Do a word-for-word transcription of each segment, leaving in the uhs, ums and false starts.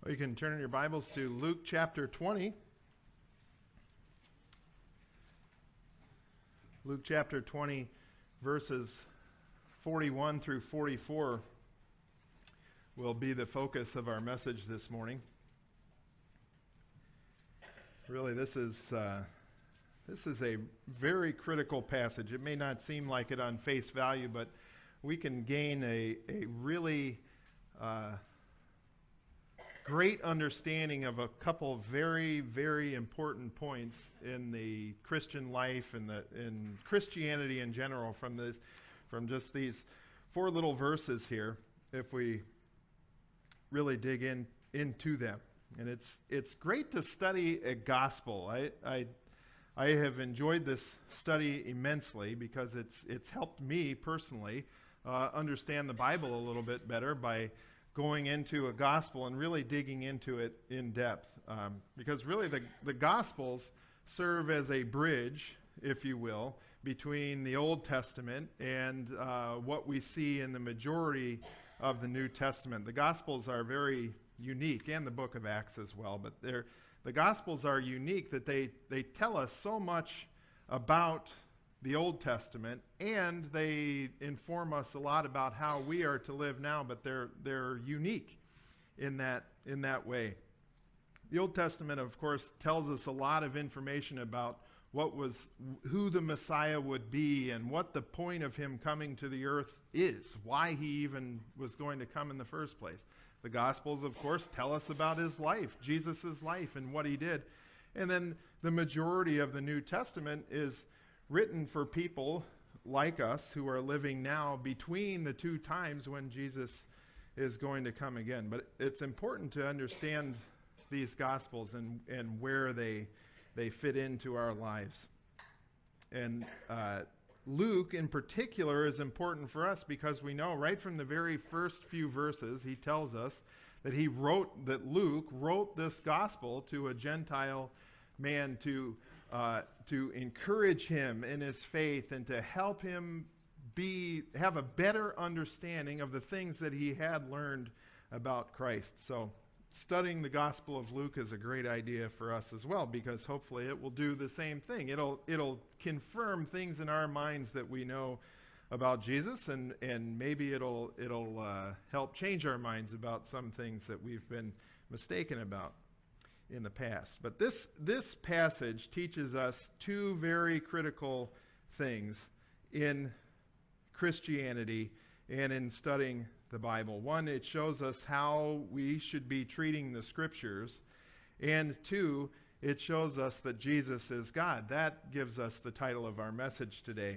Well, you can turn in your Bibles to Luke chapter twenty. Luke chapter twenty, verses forty-one through forty-four will be the focus of our message this morning. Really, this is uh, this is a very critical passage. It may not seem like it on face value, but we can gain a, a really uh, great understanding of a couple very, very important points in the Christian life and the in Christianity in general from this, from just these four little verses here, if we really dig in into them. And it's it's great to study a gospel. I I I have enjoyed this study immensely because it's it's helped me personally uh, understand the Bible a little bit better by going into a gospel and really digging into it in depth. Um, because really the, the gospels serve as a bridge, if you will, between the Old Testament and uh, what we see in the majority of the New Testament. The gospels are very unique, and the book of Acts as well, but they're, the gospels are unique that they, they tell us so much about the Old Testament, and they inform us a lot about how we are to live now, but they're they're unique in that in that way. The Old Testament, of course, tells us a lot of information about what was who the Messiah would be and what the point of him coming to the earth is, why he even was going to come in the first place. The Gospels, of course, tell us about his life, Jesus' life, and what he did. And then the majority of the New Testament is written for people like us who are living now between the two times when Jesus is going to come again. But it's important to understand these Gospels and, and where they they fit into our lives. And uh, Luke, in particular, is important for us because we know right from the very first few verses, he tells us that he wrote, that Luke wrote this Gospel to a Gentile man to Uh, to encourage him in his faith and to help him be have a better understanding of the things that he had learned about Christ. So studying the Gospel of Luke is a great idea for us as well, because hopefully it will do the same thing. It'll it'll confirm things in our minds that we know about Jesus, and, and maybe it'll it'll uh, help change our minds about some things that we've been mistaken about in the past. But this this passage teaches us two very critical things in Christianity and in studying the Bible. One, it shows us how we should be treating the Scriptures. And two, it shows us that Jesus is God. That gives us the title of our message today.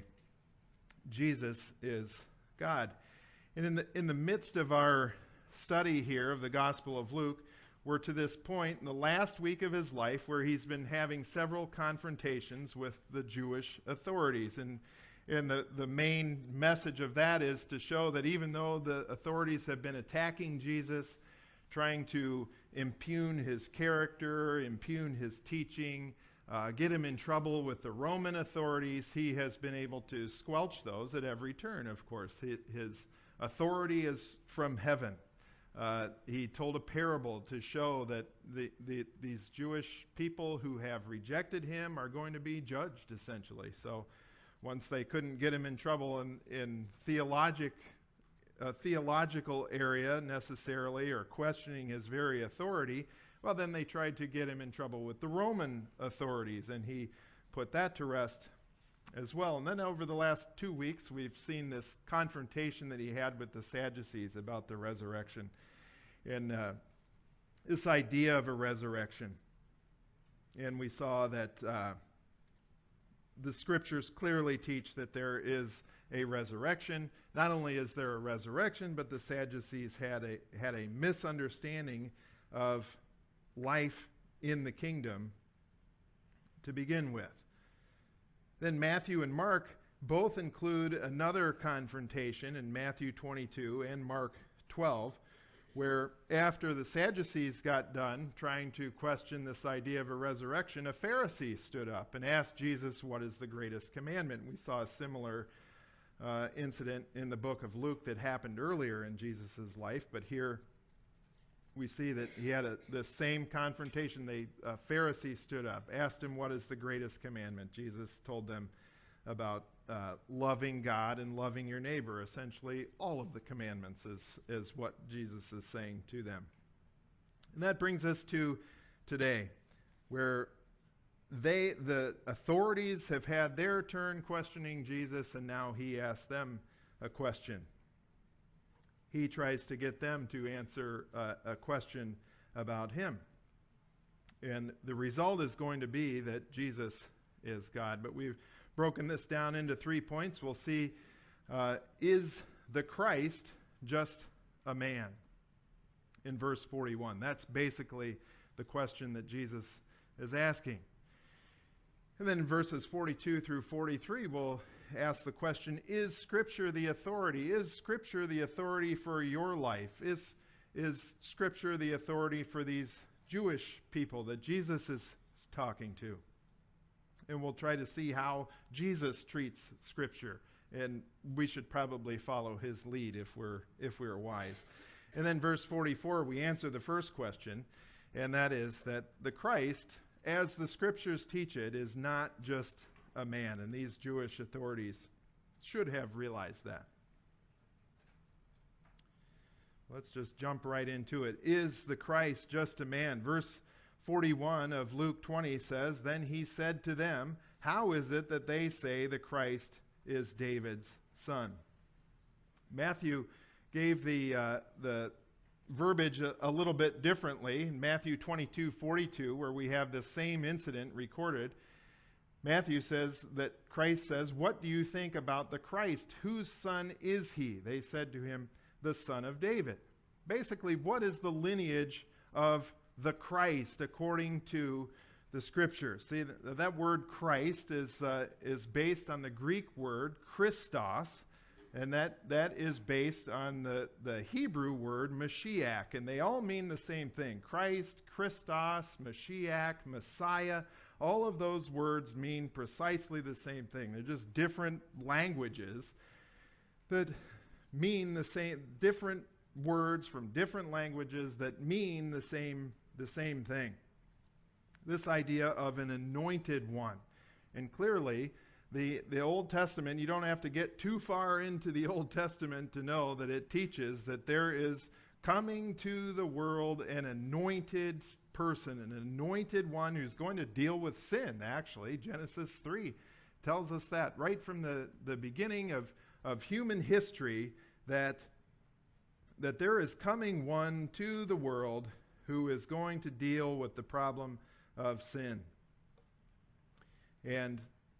Jesus is God. And in the in the midst of our study here of the Gospel of Luke, we're to this point in the last week of his life where he's been having several confrontations with the Jewish authorities. And, and the, the main message of that is to show that even though the authorities have been attacking Jesus, trying to impugn his character, impugn his teaching, uh, get him in trouble with the Roman authorities, he has been able to squelch those at every turn, of course. His authority is from heaven. Uh, he told a parable to show that the, the, these Jewish people who have rejected him are going to be judged, essentially. So once they couldn't get him in trouble in, in theologic, a theological area necessarily, or questioning his very authority, well, then they tried to get him in trouble with the Roman authorities, and he put that to rest as well. And then over the last two weeks, we've seen this confrontation that he had with the Sadducees about the resurrection, and uh, this idea of a resurrection. And we saw that uh, the Scriptures clearly teach that there is a resurrection. Not only is there a resurrection, but the Sadducees had a had a misunderstanding of life in the kingdom to begin with. Then Matthew and Mark both include another confrontation in Matthew twenty-two and Mark twelve, where after the Sadducees got done trying to question this idea of a resurrection, a Pharisee stood up and asked Jesus, what is the greatest commandment? We saw a similar uh, incident in the book of Luke that happened earlier in Jesus' life, but here we see that he had a, the same confrontation. They, a Pharisee stood up, asked him, what is the greatest commandment? Jesus told them about uh, loving God and loving your neighbor. Essentially, all of the commandments is, is what Jesus is saying to them. And that brings us to today, where they, the authorities have had their turn questioning Jesus, and now he asks them a question. He tries to get them to answer uh, a question about him. And the result is going to be that Jesus is God. But we've broken this down into three points. We'll see, uh, is the Christ just a man? In verse forty-one. That's basically the question that Jesus is asking. And then in verses forty-two through forty-three, we'll ask the question, is Scripture the authority? Is Scripture the authority for your life? Is, is Scripture the authority for these Jewish people that Jesus is talking to? And we'll try to see how Jesus treats Scripture. And we should probably follow his lead if we're, if we're wise. And then verse forty-four, we answer the first question, and that is that the Christ, as the Scriptures teach it, is not just a man. And these Jewish authorities should have realized that. Let's just jump right into it. Is the Christ just a man? Verse forty-one of Luke twenty says, then he said to them, how is it that they say the Christ is David's son? Matthew gave the uh, the verbiage a, a little bit differently. In Matthew twenty-two forty-two, where we have the same incident recorded, Matthew says that Christ says, what do you think about the Christ? Whose son is he? They said to him, the son of David. Basically, what is the lineage of the Christ according to the Scriptures? See, that, that word Christ is, uh, is based on the Greek word Christos, and that, that is based on the, the Hebrew word Mashiach, and they all mean the same thing. Christ, Christos, Mashiach, Messiah, all of those words mean precisely the same thing. They're just different languages that mean the same, different words from different languages that mean the same, the same thing. This idea of an anointed one. And clearly, The, the Old Testament, you don't have to get too far into the Old Testament to know that it teaches that there is coming to the world an anointed person, an anointed one who's going to deal with sin, actually. Genesis three tells us that right from the, the beginning of, of human history, that, that there is coming one to the world who is going to deal with the problem of sin. And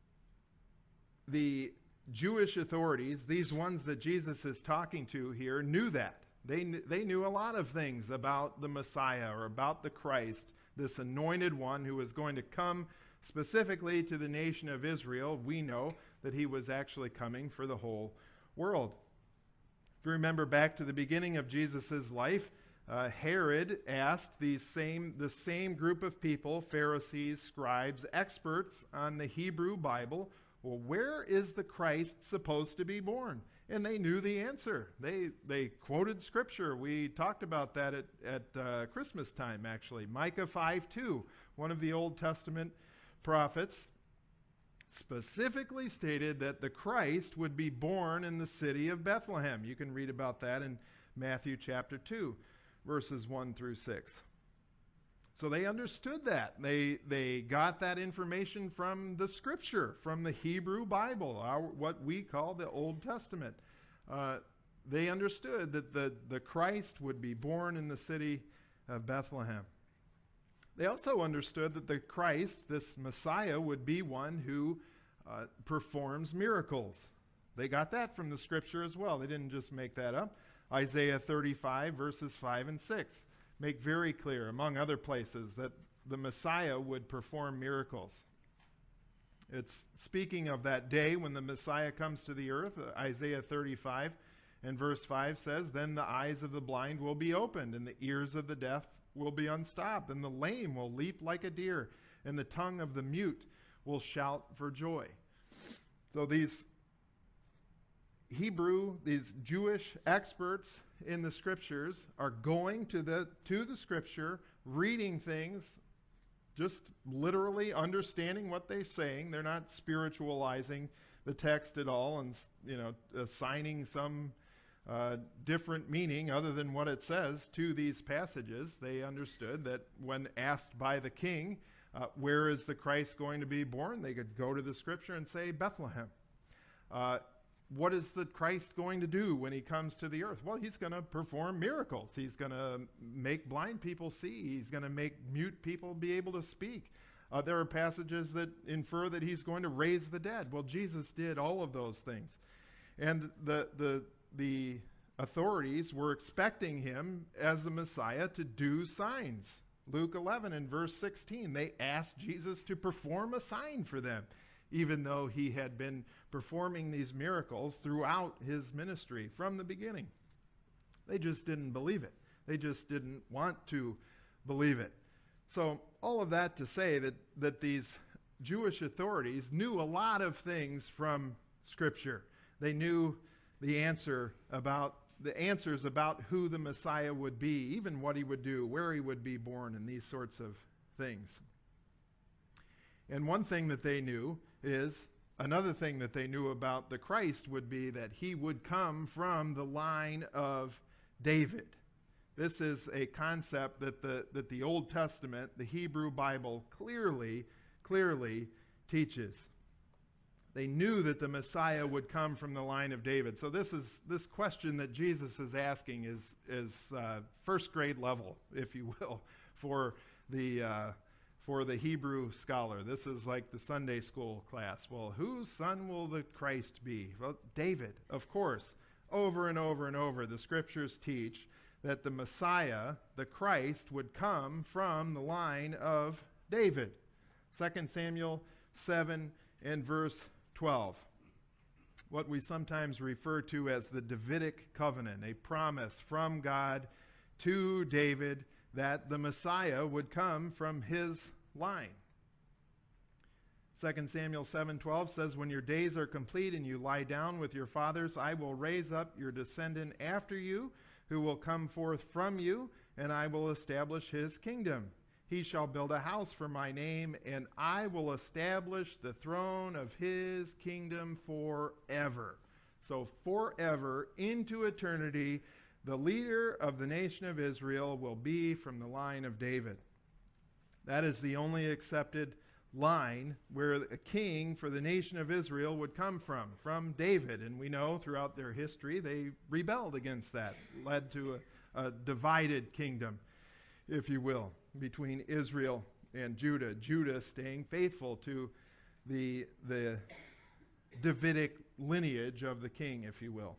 the Jewish authorities, these ones that Jesus is talking to here, knew that. They, they knew a lot of things about the Messiah or about the Christ, this anointed one who was going to come specifically to the nation of Israel. We know that he was actually coming for the whole world. If you remember back to the beginning of Jesus' life, uh, Herod asked these same, the same group of people, Pharisees, scribes, experts on the Hebrew Bible, well, where is the Christ supposed to be born? And they knew the answer. They they quoted Scripture. We talked about that at, at uh, Christmas time, actually. Micah five two, one of the Old Testament prophets, specifically stated that the Christ would be born in the city of Bethlehem. You can read about that in Matthew chapter two, verses one through six. So they understood that. They they got that information from the Scripture, from the Hebrew Bible, our, what we call the Old Testament. Uh, they understood that the, the Christ would be born in the city of Bethlehem. They also understood that the Christ, this Messiah, would be one who uh, performs miracles. They got that from the Scripture as well. They didn't just make that up. Isaiah thirty-five, verses five and six. Make very clear, among other places, that the Messiah would perform miracles. It's speaking of that day when the Messiah comes to the earth. uh, Isaiah thirty-five and verse five says, then the eyes of the blind will be opened, and the ears of the deaf will be unstopped, and the lame will leap like a deer, and the tongue of the mute will shout for joy. So these Hebrew, these Jewish experts in the scriptures are going to the to the scripture, reading things, just literally understanding what they're saying. They're not spiritualizing the text at all and, you know, assigning some uh, different meaning other than what it says to these passages. They understood that when asked by the king, uh, where is the Christ going to be born? They could go to the scripture and say Bethlehem. Uh, what is the Christ going to do when he comes to the earth? Well, he's going to perform miracles. He's going to make blind people see. He's going to make mute people be able to speak. Uh, there are passages that infer that he's going to raise the dead. Well, Jesus did all of those things. And the the the authorities were expecting him as the Messiah to do signs. Luke eleven and verse sixteen, they asked Jesus to perform a sign for them, even though he had been performing these miracles throughout his ministry from the beginning. They just didn't believe it. They just didn't want to believe it. So all of that to say that, that these Jewish authorities knew a lot of things from Scripture. They knew the answer about the answers about who the Messiah would be, even what he would do, where he would be born, and these sorts of things. And one thing that they knew is, another thing that they knew about the Christ would be that he would come from the line of David. This is a concept that the that the Old Testament, the Hebrew Bible, clearly, clearly teaches. They knew that the Messiah would come from the line of David. So this is this question that Jesus is asking is is uh, first grade level, if you will, for the uh, for the Hebrew scholar. This is like the Sunday school class. Well, whose son will the Christ be? Well, David, of course. Over and over and over, the Scriptures teach that the Messiah, the Christ, would come from the line of David. Second Samuel seven and verse twelve. What we sometimes refer to as the Davidic covenant, a promise from God to David that the Messiah would come from his line. Second Samuel seven twelve says, when your days are complete and you lie down with your fathers, I will raise up your descendant after you, who will come forth from you, and I will establish his kingdom. He shall build a house for my name, and I will establish the throne of his kingdom forever. So forever, into eternity, the leader of the nation of Israel will be from the line of David. That is the only accepted line where a king for the nation of Israel would come from, from David. And we know throughout their history they rebelled against that, led to a, a divided kingdom, if you will, between Israel and Judah. Judah staying faithful to the, the Davidic lineage of the king, if you will.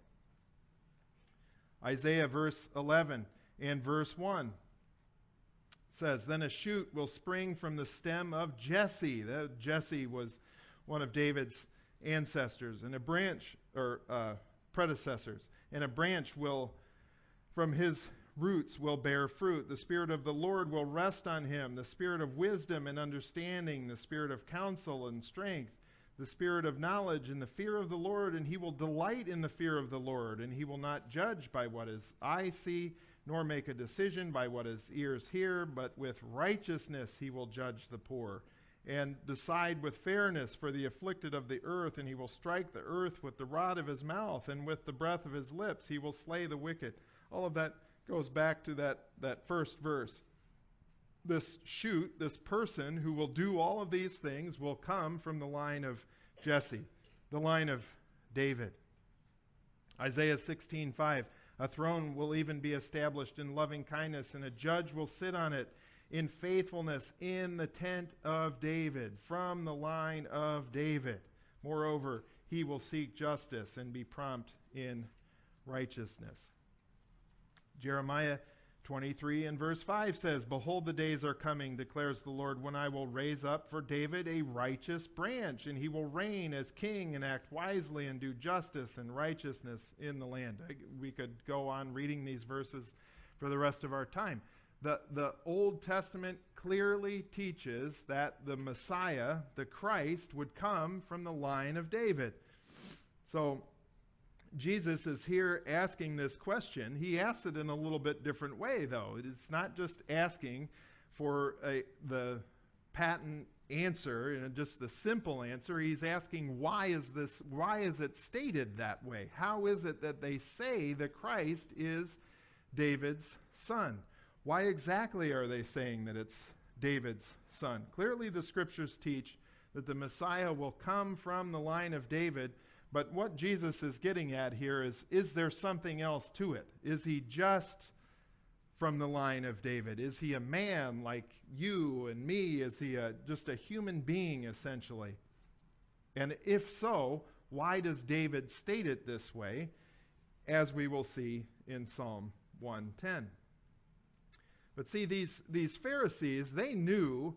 Isaiah verse eleven and verse one says, then a shoot will spring from the stem of Jesse. The, Jesse was one of David's ancestors, and a branch, or uh, predecessors, and a branch will, from his roots, will bear fruit. The Spirit of the Lord will rest on him, the Spirit of wisdom and understanding, the Spirit of counsel and strength, the Spirit of knowledge and the fear of the Lord, and he will delight in the fear of the Lord, and he will not judge by what his eye see, nor make a decision by what his ears hear, but with righteousness he will judge the poor, and decide with fairness for the afflicted of the earth, and he will strike the earth with the rod of his mouth, and with the breath of his lips he will slay the wicked. All of that goes back to that, that first verse. This shoot, this person who will do all of these things will come from the line of Jesse, the line of David. Isaiah sixteen five. A throne will even be established in loving kindness, and a judge will sit on it in faithfulness in the tent of David, from the line of David. Moreover, he will seek justice and be prompt in righteousness. Jeremiah twenty-three and verse five says, behold, the days are coming, declares the Lord, when I will raise up for David a righteous branch, and he will reign as king and act wisely and do justice and righteousness in the land. We could go on reading these verses for the rest of our time. The, the Old Testament clearly teaches that the Messiah, the Christ, would come from the line of David. So Jesus is here asking this question. He asks it in a little bit different way, though. It's not just asking for a, the patent answer, you know, just the simple answer. He's asking, why is this, why is it stated that way? How is it that they say that Christ is David's son? Why exactly are they saying that it's David's son? Clearly the scriptures teach that the Messiah will come from the line of David, but what Jesus is getting at here is, is there something else to it? Is he just from the line of David? Is he a man like you and me? Is he a, just a human being, essentially? And if so, why does David state it this way, as we will see in Psalm one ten? But see, these, these Pharisees, they knew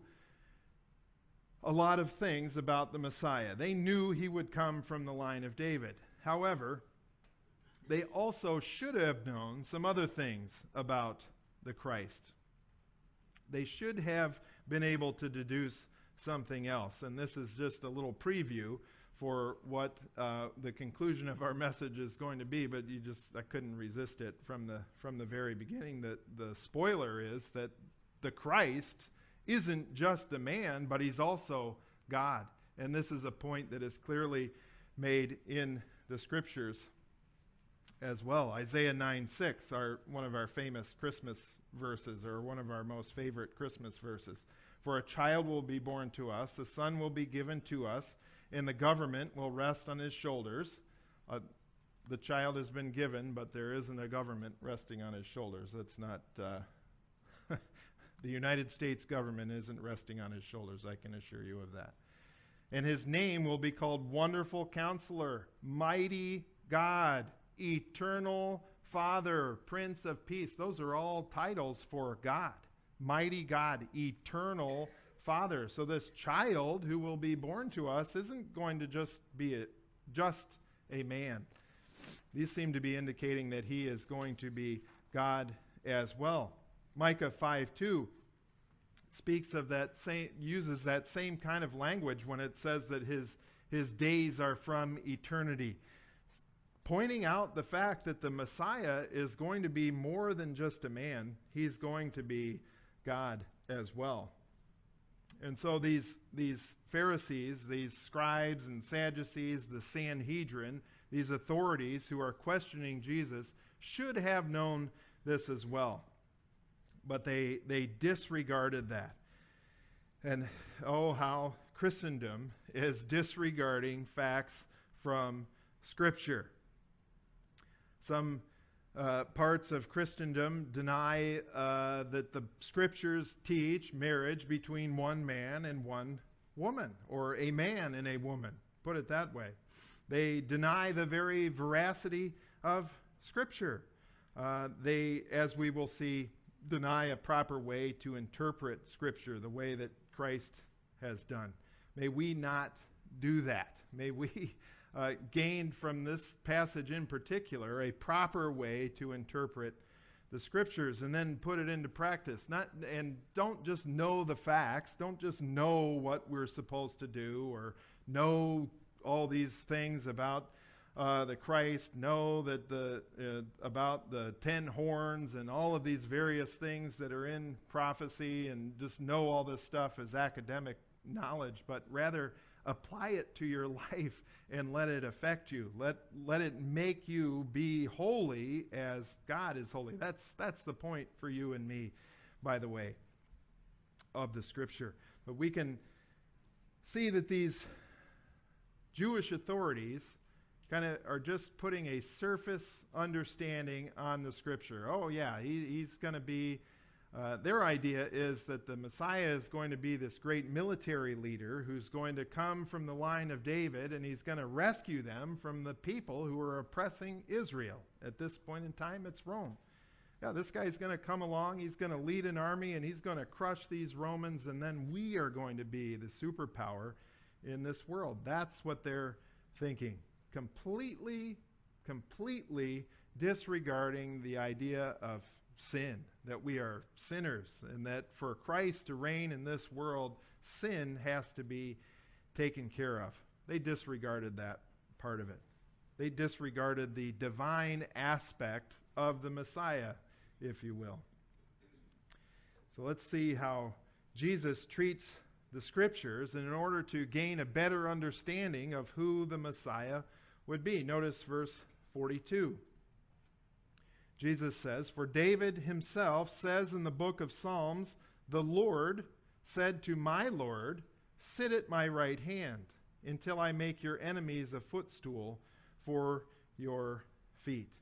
a lot of things about the Messiah. They knew he would come from the line of David. However, they also should have known some other things about the Christ. They should have been able to deduce something else. And this is just a little preview for what uh, the conclusion of our message is going to be, but you just I couldn't resist it from the from the very beginning. That the spoiler is that the Christ isn't just a man, but he's also God. And this is a point that is clearly made in the scriptures as well. Isaiah nine six, our, one of our famous Christmas verses, or one of our most favorite Christmas verses. For a child will be born to us, a son will be given to us, and the government will rest on his shoulders. Uh, the child has been given, but there isn't a government resting on his shoulders. That's not... Uh, The United States government isn't resting on his shoulders, I can assure you of that. And his name will be called Wonderful Counselor, Mighty God, Eternal Father, Prince of Peace. Those are all titles for God. Mighty God, Eternal Father. So this child who will be born to us isn't going to just be a, just a man. These seem to be indicating that he is going to be God as well. Micah five two speaks of that same, uses that same kind of language when it says that his, his days are from eternity, pointing out the fact that the Messiah is going to be more than just a man. He's going to be God as well. And so these, these Pharisees, these scribes and Sadducees, the Sanhedrin, these authorities who are questioning Jesus should have known this as well. But they, they disregarded that. And oh, how Christendom is disregarding facts from Scripture. Some uh, parts of Christendom deny uh, that the Scriptures teach marriage between one man and one woman, or a man and a woman, put it that way. They deny the very veracity of Scripture. Uh, they, as we will see, deny a proper way to interpret Scripture the way that Christ has done. May we not do that. May we uh, gain from this passage in particular a proper way to interpret the Scriptures and then put it into practice. Not and don't just know the facts. Don't just know what we're supposed to do or know all these things about Uh, the Christ, know that the uh, about the ten horns and all of these various things that are in prophecy, and just know all this stuff as academic knowledge, but rather apply it to your life and let it affect you. Let let it make you be holy as God is holy. That's that's the point for you and me, by the way, of the Scripture. But we can see that these Jewish authorities kind of are just putting a surface understanding on the Scripture. Oh yeah, he, he's going to be, uh, their idea is that the Messiah is going to be this great military leader who's going to come from the line of David, and he's going to rescue them from the people who are oppressing Israel. At this point in time, it's Rome. Yeah, this guy's going to come along, he's going to lead an army, and he's going to crush these Romans, and then we are going to be the superpower in this world. That's what they're thinking. Completely, completely disregarding the idea of sin, that we are sinners, and that for Christ to reign in this world, sin has to be taken care of. They disregarded that part of it. They disregarded the divine aspect of the Messiah, if you will. So let's see how Jesus treats the Scriptures in order to gain a better understanding of who the Messiah would be. Notice verse forty-two. Jesus says, "For David himself says in the book of Psalms, 'The Lord said to my Lord, sit at my right hand until I make your enemies a footstool for your feet.'"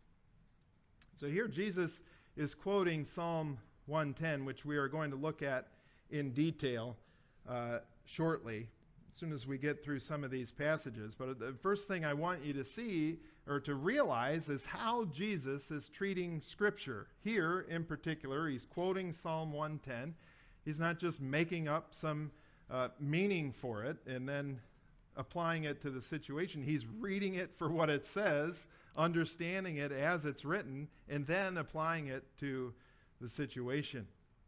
So here Jesus is quoting Psalm one ten, which we are going to look at in detail uh, shortly, as soon as we get through some of these passages. But the first thing I want you to see or to realize is how Jesus is treating Scripture. Here, in particular, he's quoting Psalm one ten. He's not just making up some uh, meaning for it and then applying it to the situation. He's reading it for what it says, understanding it as it's written, and then applying it to the situation.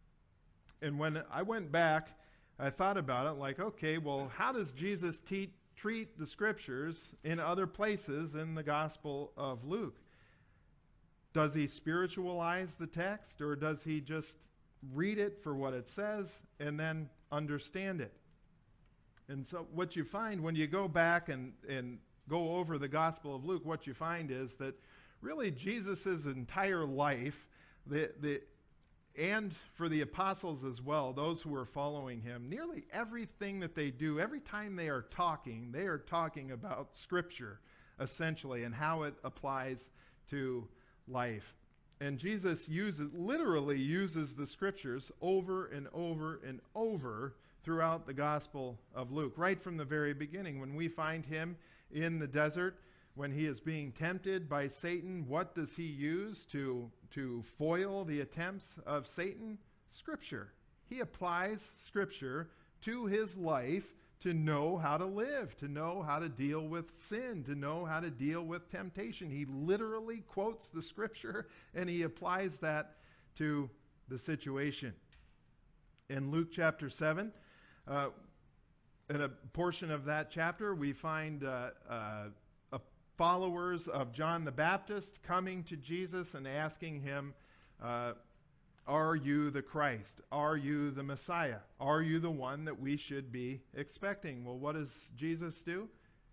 And when I went back, I thought about it like, okay, well, how does Jesus te- treat the Scriptures in other places in the Gospel of Luke? Does he spiritualize the text, or does he just read it for what it says and then understand it? And so what you find when you go back and, and go over the Gospel of Luke, what you find is that really Jesus' entire life, the the and for the apostles as well, those who are following him, nearly everything that they do, every time they are talking, they are talking about Scripture, essentially, and how it applies to life. And Jesus uses, literally uses the Scriptures over and over and over throughout the Gospel of Luke, right from the very beginning. When we find him in the desert, when he is being tempted by Satan, what does he use to, to foil the attempts of Satan? Scripture. He applies Scripture to his life to know how to live, to know how to deal with sin, to know how to deal with temptation. He literally quotes the Scripture and he applies that to the situation. In Luke chapter seven, uh, in a portion of that chapter, we find uh, uh, followers of John the Baptist coming to Jesus and asking him, uh, are you the Christ? Are you the Messiah? Are you the one that we should be expecting? Well, what does Jesus do?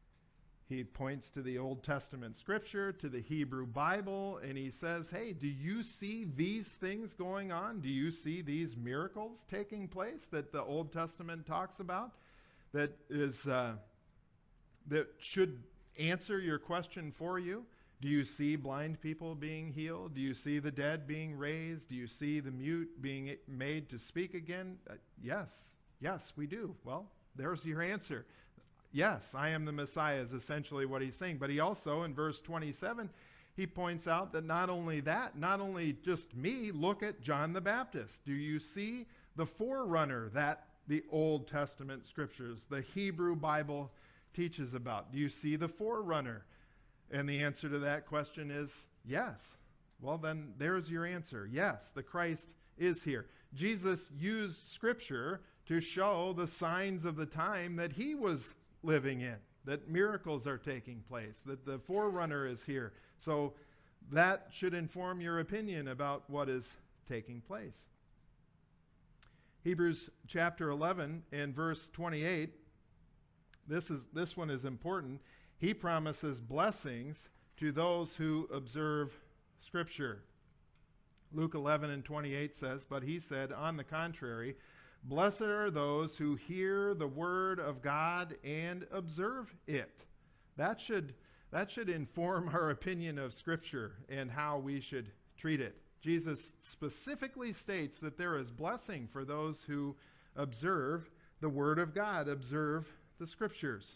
He points to the Old Testament Scripture, to the Hebrew Bible, and he says, hey, do you see these things going on? Do you see these miracles taking place that the Old Testament talks about? That is, uh, that should answer your question for you? Do you see blind people being healed? Do you see the dead being raised? Do you see the mute being made to speak again? Uh, yes. Yes, we do. Well, there's your answer. Yes, I am the Messiah is essentially what he's saying. But he also, in verse twenty-seven, he points out that not only that, not only just me, look at John the Baptist. Do you see the forerunner that the Old Testament Scriptures, the Hebrew Bible teaches about? Do you see the forerunner? And the answer to that question is yes. Well, then there's your answer. Yes, the Christ is here. Jesus used Scripture to show the signs of the time that he was living in, that miracles are taking place, that the forerunner is here. So that should inform your opinion about what is taking place. Hebrews chapter eleven and verse twenty-eight. This is this one is important. He promises blessings to those who observe Scripture. Luke eleven and twenty-eight says, but he said, on the contrary, blessed are those who hear the word of God and observe it. That should, that should inform our opinion of Scripture and how we should treat it. Jesus specifically states that there is blessing for those who observe the word of God, observe the Scriptures.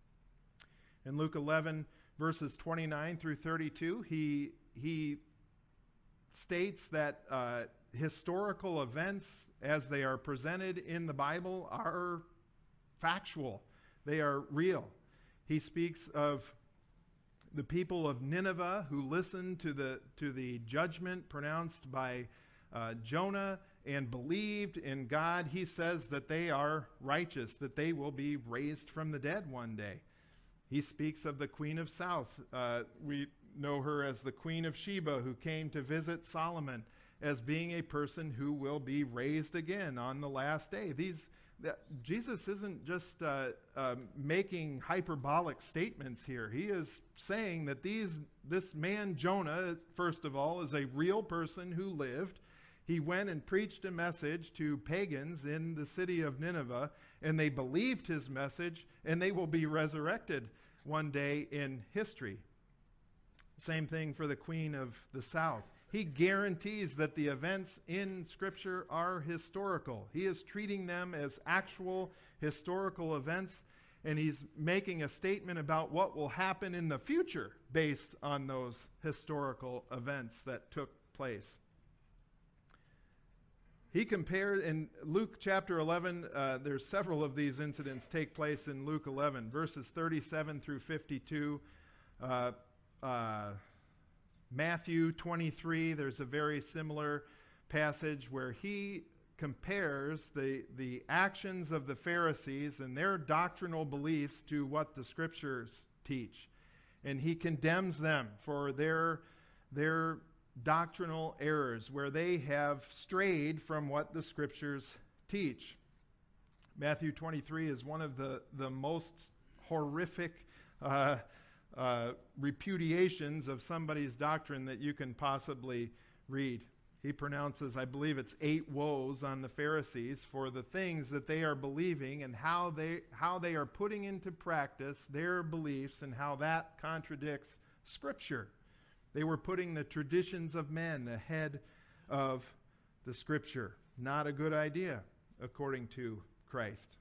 In Luke eleven, verses twenty-nine through thirty-two, he, he states that uh, historical events as they are presented in the Bible are factual. They are real. He speaks of the people of Nineveh who listened to the, to the judgment pronounced by uh, Jonah and believed in God. He says that they are righteous, that they will be raised from the dead one day. He speaks of the Queen of South. Uh, we know her as the Queen of Sheba, who came to visit Solomon, as being a person who will be raised again on the last day. These that, Jesus isn't just uh, uh, making hyperbolic statements here. He is saying that these this man Jonah, first of all, is a real person who lived. He went and preached a message to pagans in the city of Nineveh, and they believed his message, and they will be resurrected one day in history. Same thing for the Queen of the South. He guarantees that the events in Scripture are historical. He is treating them as actual historical events, and he's making a statement about what will happen in the future based on those historical events that took place. He compared, in Luke chapter eleven, uh, there's several of these incidents take place in Luke eleven, verses thirty-seven through fifty-two. Uh, uh, Matthew twenty-three, there's a very similar passage where he compares the, the actions of the Pharisees and their doctrinal beliefs to what the Scriptures teach. And he condemns them for their, their doctrinal errors, where they have strayed from what the Scriptures teach. Matthew twenty-three is one of the, the most horrific uh, uh, repudiations of somebody's doctrine that you can possibly read. He pronounces, I believe it's eight woes on the Pharisees for the things that they are believing and how they how they are putting into practice their beliefs and how that contradicts Scripture. They were putting the traditions of men ahead of the Scripture. Not a good idea, according to Christ.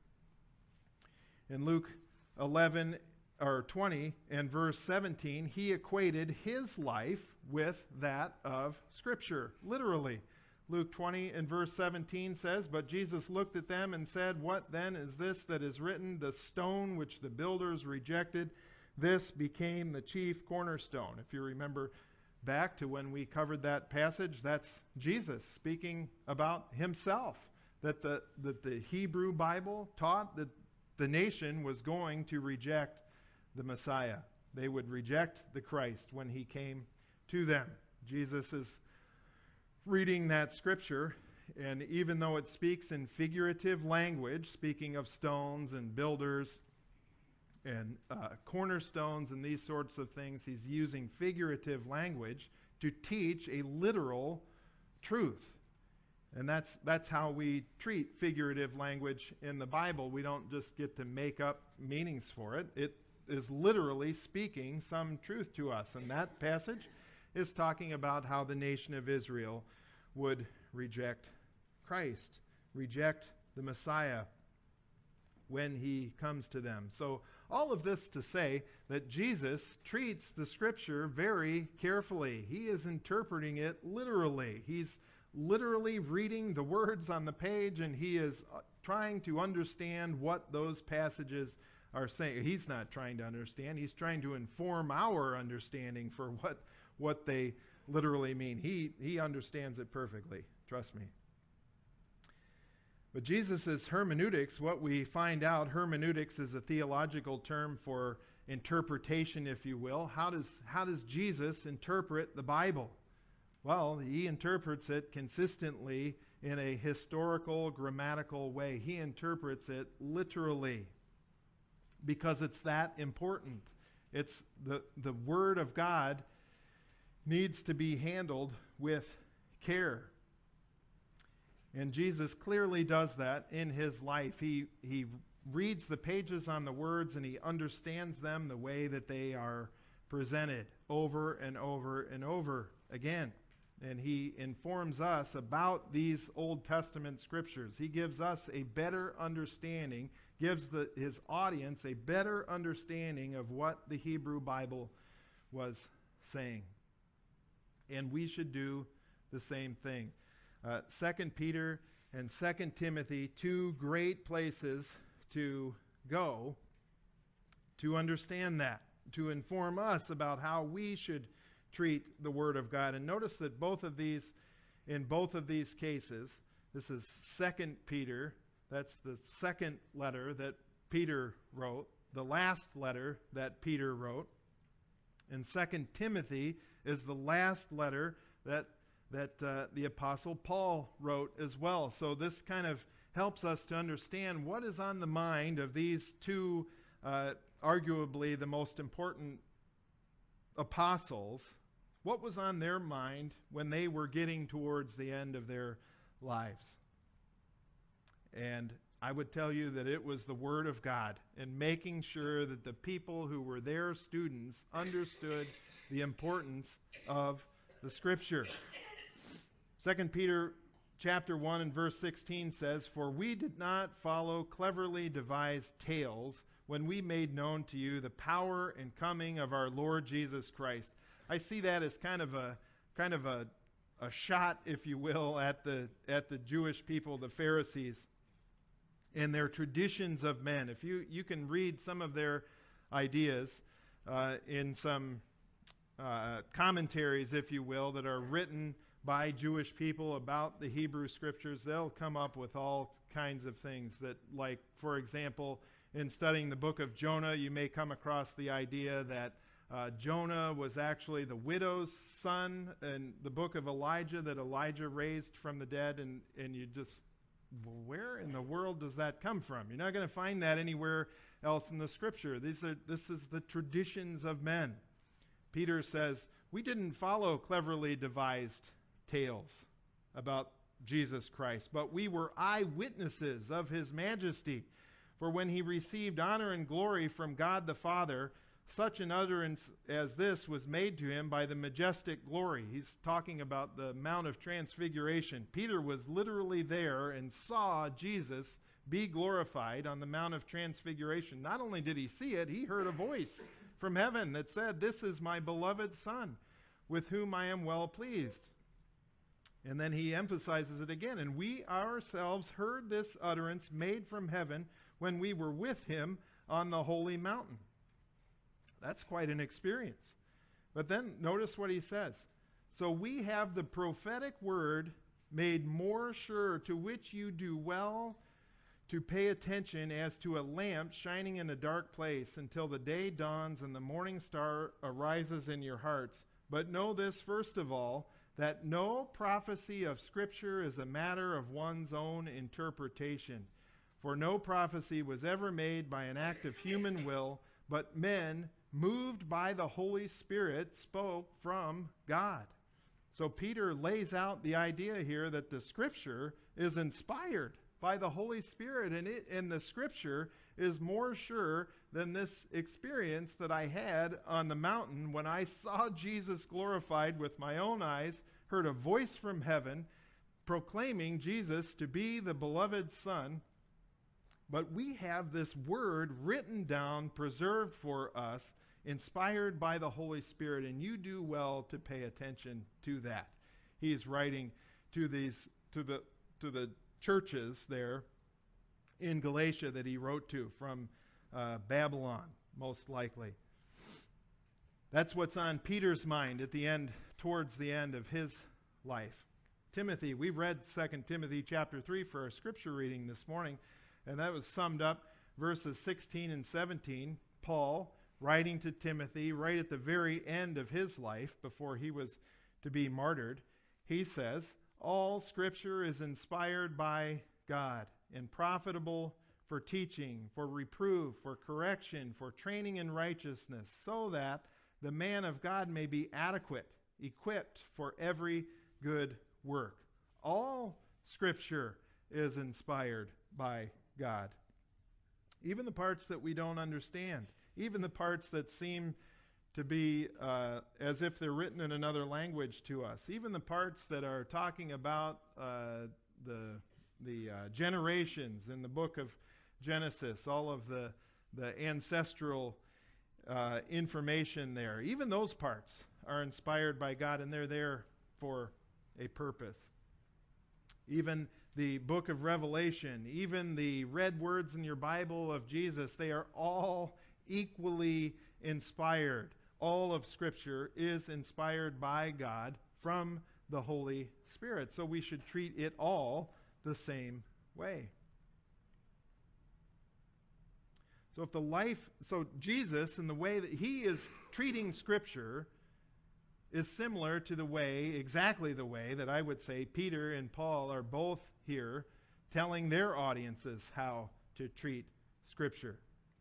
In Luke eleven or twenty and verse seventeen, he equated his life with that of Scripture, literally. Luke twenty and verse seventeen says, "But Jesus looked at them and said, 'What then is this that is written? The stone which the builders rejected, this became the chief cornerstone.'" If you remember back to when we covered that passage, that's Jesus speaking about himself, that the, that the Hebrew Bible taught that the nation was going to reject the Messiah. They would reject the Christ when he came to them. Jesus is reading that scripture, and even though it speaks in figurative language, speaking of stones and builders and uh, cornerstones and these sorts of things, he's using figurative language to teach a literal truth. And that's that's how we treat figurative language in the Bible. We don't just get to make up meanings for it. It is literally speaking some truth to us. And that passage is talking about how the nation of Israel would reject Christ, reject the Messiah when he comes to them. So all of this to say that Jesus treats the Scripture very carefully. He is interpreting it literally. He's literally reading the words on the page, and he is uh, trying to understand what those passages are saying. He's not trying to understand. He's trying to inform our understanding for what, what they literally mean. He, he understands it perfectly. Trust me. But Jesus' hermeneutics, what we find out, hermeneutics is a theological term for interpretation, if you will. How does, how does Jesus interpret the Bible? Well, he interprets it consistently in a historical, grammatical way. He interprets it literally because it's that important. It's the, the Word of God needs to be handled with care. And Jesus clearly does that in his life. He, he reads the pages on the words and he understands them the way that they are presented over and over and over again. And he informs us about these Old Testament scriptures. He gives us a better understanding, gives the, his audience a better understanding of what the Hebrew Bible was saying. And we should do the same thing. Uh, Second Peter and Second Timothy, two great places to go to understand that, to inform us about how we should treat the Word of God. And notice that both of these, in both of these cases, this is Second Peter, that's the second letter that Peter wrote, the last letter that Peter wrote. And Second Timothy is the last letter that that uh, the Apostle Paul wrote as well. So this kind of helps us to understand what is on the mind of these two, uh, arguably the most important apostles. What was on their mind when they were getting towards the end of their lives? And I would tell you that it was the Word of God and making sure that the people who were their students understood the importance of the Scripture. Second Peter chapter one and verse sixteen says, "For we did not follow cleverly devised tales when we made known to you the power and coming of our Lord Jesus Christ." I see that as kind of a kind of a, a shot, if you will, at the at the Jewish people, the Pharisees, and their traditions of men. If you, you can read some of their ideas uh, in some uh, commentaries, if you will, that are written by Jewish people about the Hebrew Scriptures, they'll come up with all kinds of things that, like, for example, in studying the book of Jonah, you may come across the idea that uh, Jonah was actually the widow's son in the book of Elijah that Elijah raised from the dead, and, and you just, well, where in the world does that come from? You're not going to find that anywhere else in the Scripture. These are, this is the traditions of men. Peter says, we didn't follow cleverly devised tales about Jesus Christ, but we were eyewitnesses of his majesty. For when he received honor and glory from God the Father, such an utterance as this was made to him by the majestic glory. He's talking about the Mount of Transfiguration. Peter was literally there and saw Jesus be glorified on the Mount of Transfiguration. Not only did he see it, he heard a voice from heaven that said, "This is my beloved Son, with whom I am well pleased." And then he emphasizes it again. "And we ourselves heard this utterance made from heaven when we were with him on the holy mountain." That's quite an experience. But then notice what he says. "So we have the prophetic word made more sure, to which you do well to pay attention as to a lamp shining in a dark place until the day dawns and the morning star arises in your hearts. But know this first of all, that no prophecy of Scripture is a matter of one's own interpretation. For no prophecy was ever made by an act of human will, but men, moved by the Holy Spirit, spoke from God." So Peter lays out the idea here that the Scripture is inspired by the Holy Spirit, and, it, and the Scripture is more sure than this experience that I had on the mountain when I saw Jesus glorified with my own eyes, heard a voice from heaven proclaiming Jesus to be the beloved Son. But we have this word written down, preserved for us, inspired by the Holy Spirit, and you do well to pay attention to that. He is writing to these to the to the churches there in Galatia that he wrote to from uh, Babylon, most likely. That's what's on Peter's mind at the end, towards the end of his life. Timothy, we read Second Timothy chapter three for our scripture reading this morning, and that was summed up verses sixteen and seventeen. Paul, writing to Timothy right at the very end of his life, before he was to be martyred, he says, "All Scripture is inspired by God and profitable for teaching, for reproof, for correction, for training in righteousness, so that the man of God may be adequate, equipped for every good work." All Scripture is inspired by God. Even the parts that we don't understand, even the parts that seem to be uh, as if they're written in another language to us, even the parts that are talking about uh, the the uh, generations in the book of Genesis, all of the the ancestral uh, information there, even those parts are inspired by God, and they're there for a purpose. Even the book of Revelation, even the red words in your Bible of Jesus, they are all equally inspired. All of Scripture is inspired by God from the Holy Spirit. So we should treat it all the same way. So if the life, so Jesus and the way that he is treating Scripture is similar to the way, exactly the way that I would say Peter and Paul are both here telling their audiences how to treat Scripture.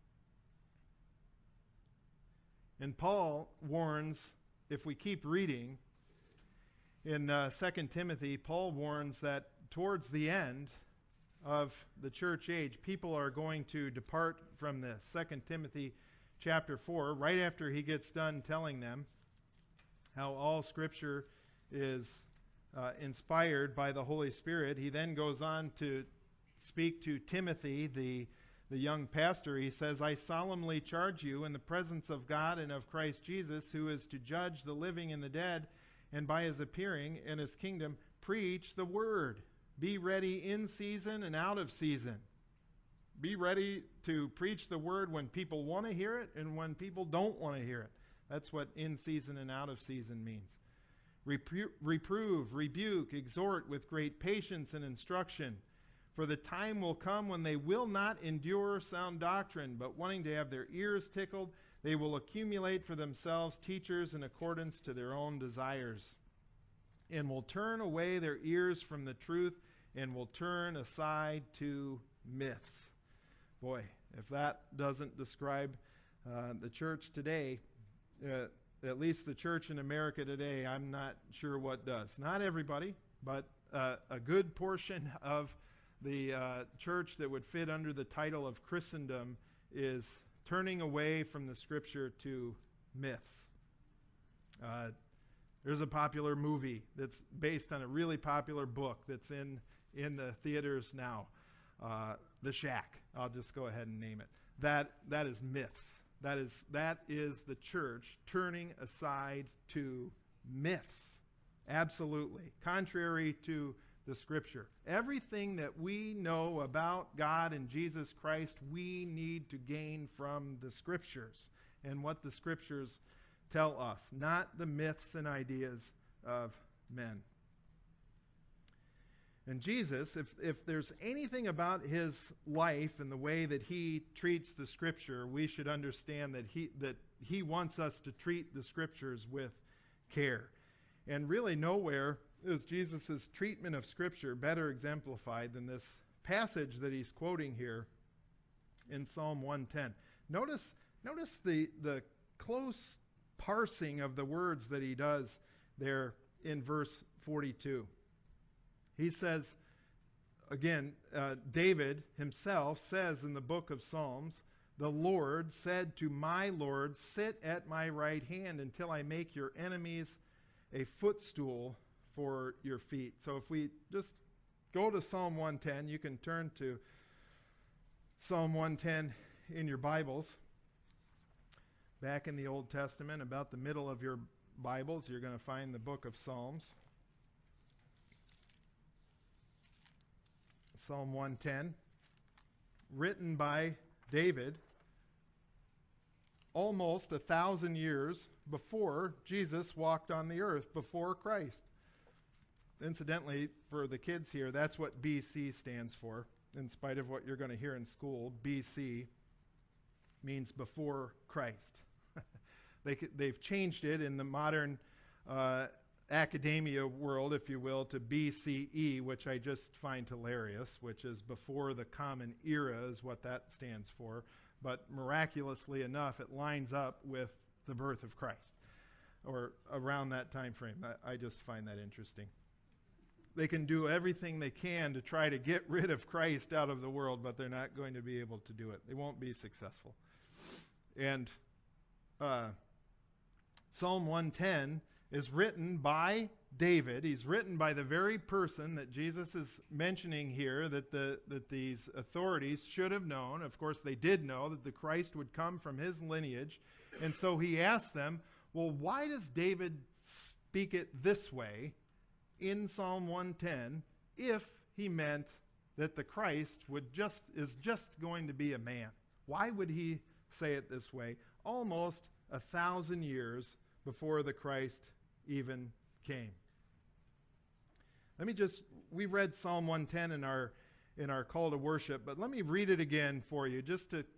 And Paul warns, if we keep reading, in uh, Second Timothy, Paul warns that towards the end of the church age, people are going to depart from this. Second Timothy chapter four, right after he gets done telling them how all Scripture is uh, inspired by the Holy Spirit, he then goes on to speak to Timothy, the, the young pastor. He says, I solemnly charge you in the presence of God and of Christ Jesus, who is to judge the living and the dead, and by his appearing in his kingdom, preach the word. Be ready in season and out of season. Be ready to preach the word when people want to hear it and when people don't want to hear it. That's what in season and out of season means. Repro- reprove, rebuke, exhort with great patience and instruction. For the time will come when they will not endure sound doctrine, but wanting to have their ears tickled, they will accumulate for themselves teachers in accordance to their own desires, and will turn away their ears from the truth, and will turn aside to myths. Boy, if that doesn't describe uh, the church today, uh, at least the church in America today, I'm not sure what does. Not everybody, but uh, a good portion of the uh, church that would fit under the title of Christendom is turning away from the Scripture to myths. Uh, there's a popular movie that's based on a really popular book that's in, in the theaters now. Uh, The Shack. I'll just go ahead and name it. That that is myths. That is that is the church turning aside to myths. Absolutely. Contrary to the Scripture. Everything that we know about God and Jesus Christ, we need to gain from the Scriptures and what the Scriptures tell us, not the myths and ideas of men. And Jesus, if, if there's anything about his life and the way that he treats the Scripture, we should understand that he that he wants us to treat the Scriptures with care. And really nowhere is Jesus' treatment of Scripture better exemplified than this passage that he's quoting here in Psalm one ten. Notice, notice the, the close parsing of the words that he does there in verse forty-two. He says, again, uh, David himself says in the book of Psalms, the Lord said to my Lord, sit at my right hand until I make your enemies a footstool for your feet. So if we just go to Psalm one ten, you can turn to Psalm one ten in your Bibles. Back in the Old Testament, about the middle of your Bibles, you're going to find the book of Psalms. Psalm one ten, written by David almost a thousand years before Jesus walked on the earth, before Christ. Incidentally, for the kids here, that's what B C stands for. In spite of what you're going to hear in school, B C means before Christ. they, they've changed it in the modern uh, academia world, if you will, to B C E, which I just find hilarious, which is before the common era is what that stands for. But miraculously enough, it lines up with the birth of Christ, or around that time frame. I, I just find that interesting. They can do everything they can to try to get rid of Christ out of the world, but they're not going to be able to do it. They won't be successful. And uh, Psalm one ten is written by David. He's written by the very person that Jesus is mentioning here, that the that these authorities should have known. Of course, they did know that the Christ would come from his lineage. And so he asked them, well, why does David speak it this way in Psalm one ten if he meant that the Christ would just is just going to be a man? Why would he say it this way almost a thousand years before the Christ even came? Let me just, we read Psalm one ten in our in our call to worship, but let me read it again for you just to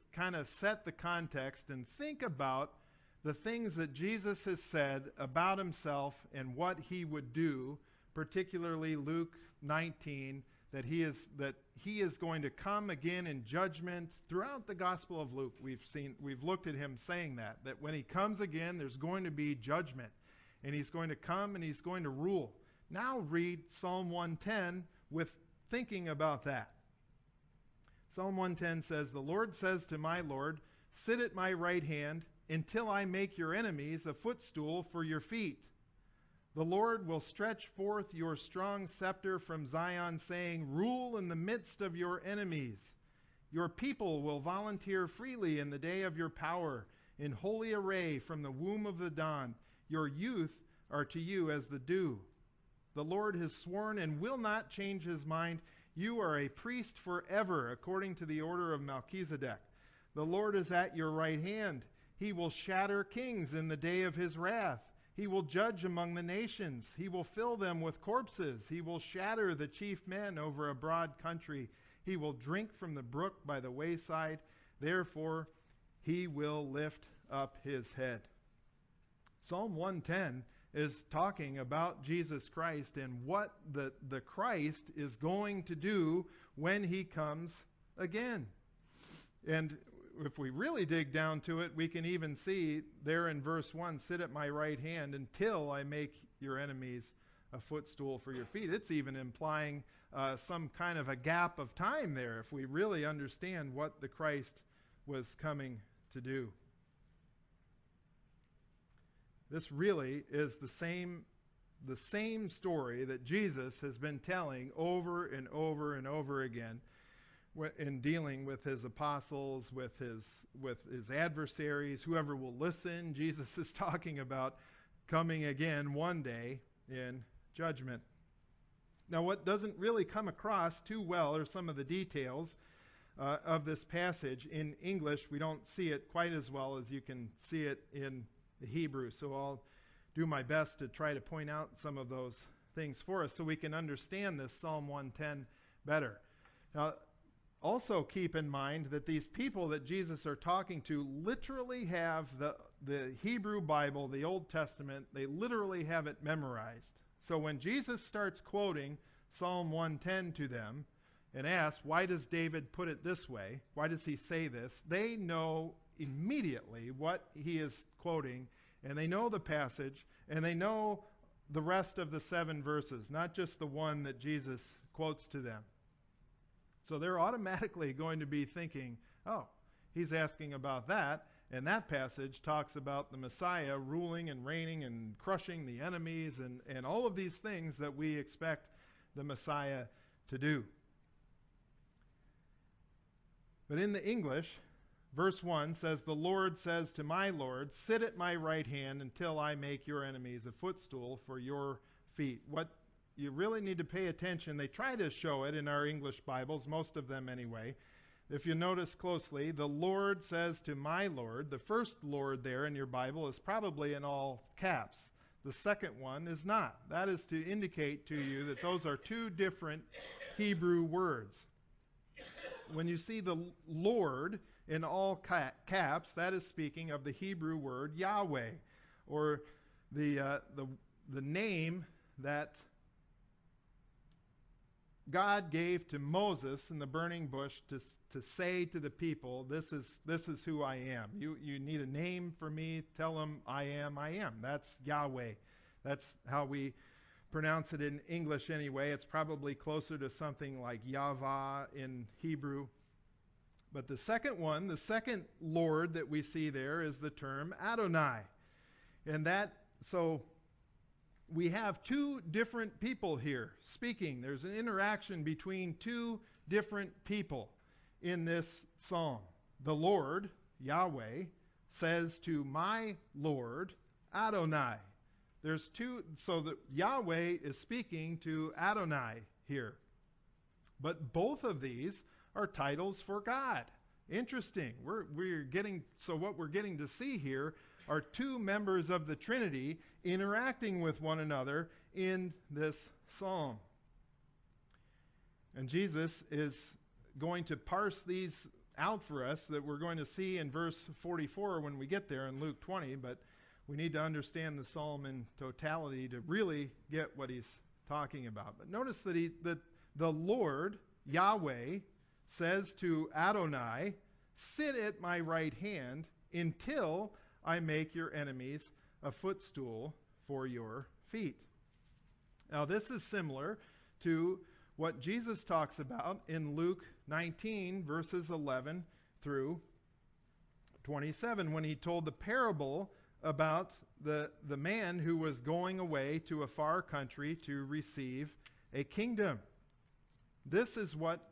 kind of set the context and think about the things that Jesus has said about himself and what he would do, particularly Luke nineteen, that he is that he is going to come again in judgment. Throughout the Gospel of Luke, we've seen we've looked at him saying that that when he comes again, there's going to be judgment, and he's going to come and he's going to rule. Now read Psalm one ten with thinking about that. Psalm one ten says, "The Lord says to my Lord, sit at my right hand until I make your enemies a footstool for your feet. The Lord will stretch forth your strong scepter from Zion, saying, rule in the midst of your enemies. Your people will volunteer freely in the day of your power, in holy array from the womb of the dawn. Your youth are to you as the dew. The Lord has sworn and will not change his mind. You are a priest forever, according to the order of Melchizedek. The Lord is at your right hand. He will shatter kings in the day of his wrath. He will judge among the nations. He will fill them with corpses. He will shatter the chief men over a broad country. He will drink from the brook by the wayside. Therefore, he will lift up his head." Psalm one ten is talking about Jesus Christ and what the, the Christ is going to do when he comes again. And if we really dig down to it, we can even see there in verse one, sit at my right hand until I make your enemies a footstool for your feet. It's even implying uh, some kind of a gap of time there if we really understand what the Christ was coming to do. This really is the same, the same story that Jesus has been telling over and over and over again in dealing with his apostles, with his with his adversaries, whoever will listen. Jesus is talking about coming again one day in judgment. Now, what doesn't really come across too well are some of the details uh, of this passage. In English, we don't see it quite as well as you can see it in the Hebrew. So I'll do my best to try to point out some of those things for us so we can understand this Psalm one ten better. Now, also keep in mind that these people that Jesus are talking to literally have the, the Hebrew Bible, the Old Testament, they literally have it memorized. So when Jesus starts quoting Psalm one ten to them and asks, why does David put it this way? Why does he say this? They know immediately what he is quoting, and they know the passage, and they know the rest of the seven verses, not just the one that Jesus quotes to them. So they're automatically going to be thinking, oh, he's asking about that, and that passage talks about the Messiah ruling and reigning and crushing the enemies and, and all of these things that we expect the Messiah to do. But in the English, verse one says, the Lord says to my Lord, sit at my right hand until I make your enemies a footstool for your feet. What you really need to pay attention, they try to show it in our English Bibles, most of them anyway. If you notice closely, the Lord says to my Lord. The first Lord there in your Bible is probably in all caps. The second one is not. That is to indicate to you that those are two different Hebrew words. When you see the Lord in all ca- caps, that is speaking of the Hebrew word Yahweh, or the uh, the the name that God gave to Moses in the burning bush to to say to the people, this is this is who I am. You you need a name for me. Tell them I am, I am. That's Yahweh. That's how we pronounce it in English anyway. It's probably closer to something like Yahweh in Hebrew. But the second one, the second Lord that we see there is the term Adonai. And that, so we have two different people here speaking. There's an interaction between two different people in this psalm. The Lord, Yahweh, says to my Lord, Adonai. There's two, so that Yahweh is speaking to Adonai here. But both of these are titles for God. Interesting. We're we're getting so what we're getting to see here are two members of the Trinity interacting with one another in this psalm. And Jesus is going to parse these out for us that we're going to see in verse forty-four when we get there in Luke twenty, but we need to understand the psalm in totality to really get what he's talking about. But notice that he, that the Lord, Yahweh, says to Adonai, sit at my right hand until I make your enemies a footstool for your feet. Now this is similar to what Jesus talks about in Luke nineteen, verses eleven through twenty-seven, when he told the parable about the, the man who was going away to a far country to receive a kingdom. This is what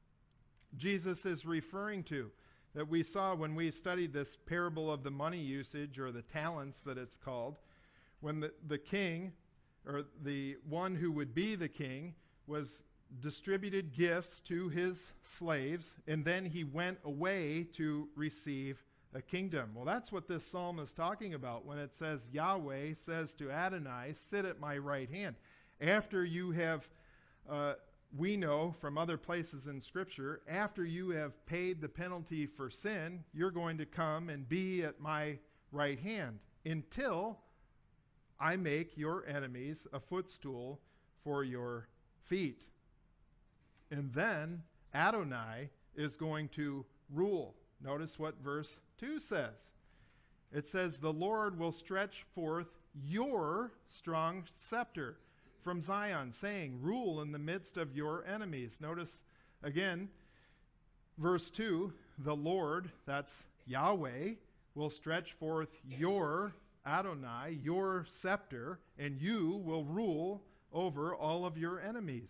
Jesus is referring to, that we saw when we studied this parable of the money usage, or the talents that it's called, when the, the king, or the one who would be the king, was distributed gifts to his slaves, and then he went away to receive a kingdom. Well, that's what this psalm is talking about when it says Yahweh says to Adonai, sit at my right hand. After you have, uh, we know from other places in Scripture, after you have paid the penalty for sin, you're going to come and be at my right hand until I make your enemies a footstool for your feet. And then Adonai is going to rule. Notice what verse two says. It says, the Lord will stretch forth your strong scepter from Zion, saying, rule in the midst of your enemies. Notice again, verse two, the Lord, that's Yahweh, will stretch forth your, Adonai, your scepter, and you will rule over all of your enemies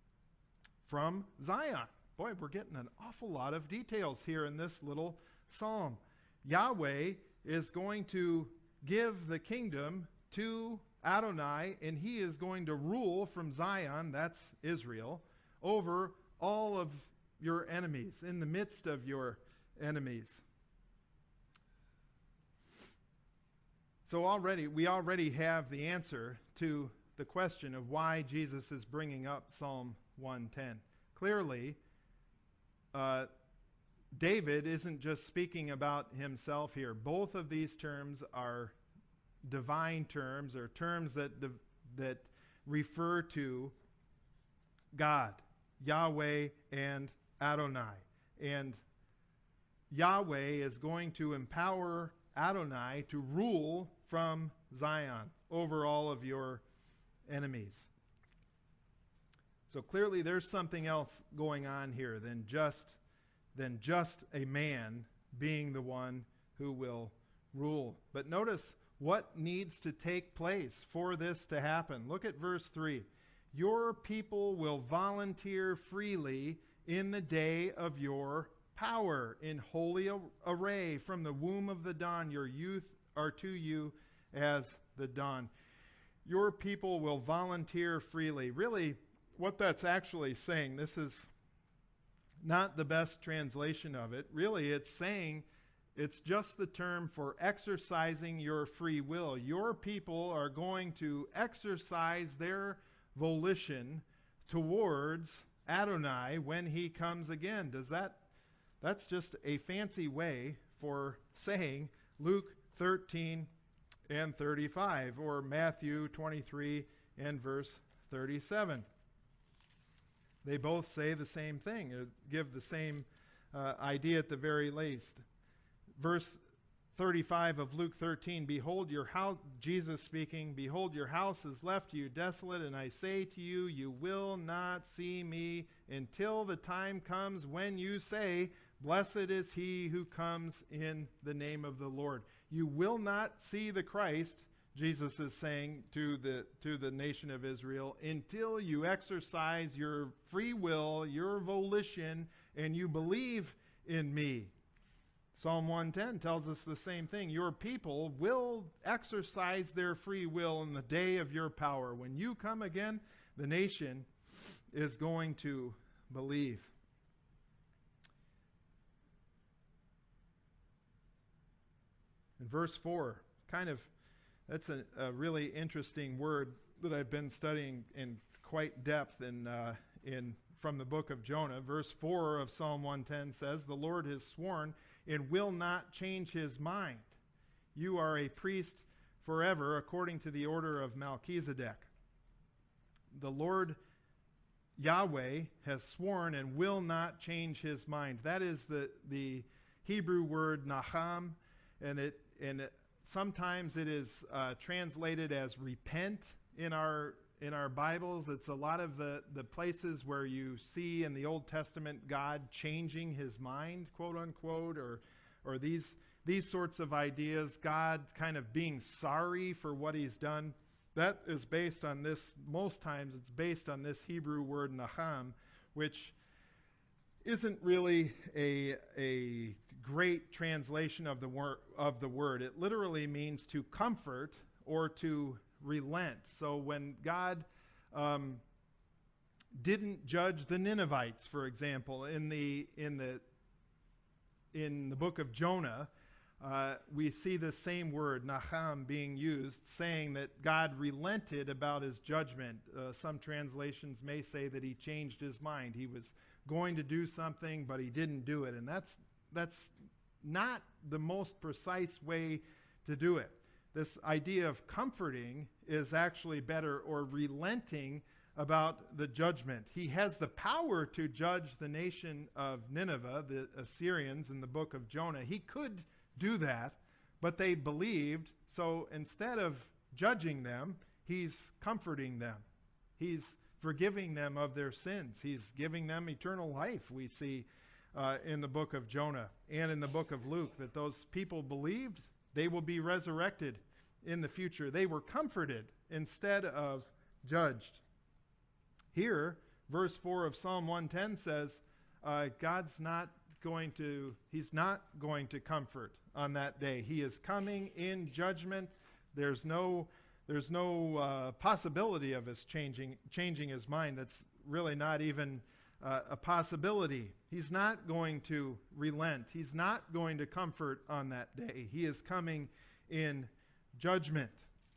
from Zion. Boy, we're getting an awful lot of details here in this little psalm. Yahweh is going to give the kingdom to Adonai, and he is going to rule from Zion, that's Israel, over all of your enemies, in the midst of your enemies. So already, we already have the answer to the question of why Jesus is bringing up Psalm one ten. Clearly, uh, David isn't just speaking about himself here. Both of these terms are divine terms, or terms that that refer to God, Yahweh and Adonai. And Yahweh is going to empower Adonai to rule from Zion over all of your enemies. So clearly there's something else going on here than just than just a man being the one who will rule. But notice what needs to take place for this to happen. Look at verse three. Your people will volunteer freely in the day of your power, in holy array from the womb of the dawn. Your youth are to you as the dawn. Your people will volunteer freely. Really, what that's actually saying, this is not the best translation of it. Really, it's saying, it's just the term for exercising your free will. Your people are going to exercise their volition towards Adonai when he comes again. Does that, that's just a fancy way for saying Luke thirteen and thirty-five, or Matthew twenty-three and verse thirty-seven. They both say the same thing, uh, give the same uh, idea at the very least. Verse thirty-five of Luke thirteen, behold your house, Jesus speaking, behold your house is left to you desolate, and I say to you, you will not see me until the time comes when you say, blessed is he who comes in the name of the Lord. You will not see the Christ, Jesus is saying to the to the nation of Israel, until you exercise your free will, your volition, and you believe in me. Psalm one ten tells us the same thing. Your people will exercise their free will in the day of your power. When you come again, the nation is going to believe. In verse four, kind of, that's a, a really interesting word that I've been studying in quite depth in uh, in from the book of Jonah. Verse four of Psalm one ten says, "The Lord has sworn and will not change his mind. You are a priest forever, according to the order of Melchizedek." The Lord Yahweh has sworn and will not change his mind. That is the, the Hebrew word nacham, and it and it, sometimes it is uh, translated as repent in our in our Bibles. It's a lot of the, the places where you see in the Old Testament God changing his mind, quote unquote, or or these these sorts of ideas, God kind of being sorry for what he's done. That is based on this, most times it's based on this Hebrew word nacham, which isn't really a, a great translation of the, wor- of the word. It literally means to comfort or to relent. So when God um, didn't judge the Ninevites, for example, in the in the in the book of Jonah, Uh, we see the same word, nacham, being used, saying that God relented about his judgment. Uh, some translations may say that he changed his mind. He was going to do something, but he didn't do it. And that's that's not the most precise way to do it. This idea of comforting is actually better, or relenting about the judgment. He has the power to judge the nation of Nineveh, the Assyrians, in the book of Jonah. He could do that, but they believed, so instead of judging them, he's comforting them. He's forgiving them of their sins. He's giving them eternal life, we see uh, in the book of Jonah and in the book of Luke, that those people believed they will be resurrected in the future. They were comforted instead of judged. Here, verse four of Psalm one ten says, uh, God's not going to, he's not going to comfort on that day. He is coming in judgment. There's no, there's no uh, possibility of his changing, changing his mind. That's really not even uh, a possibility. He's not going to relent. He's not going to comfort on that day. He is coming in judgment.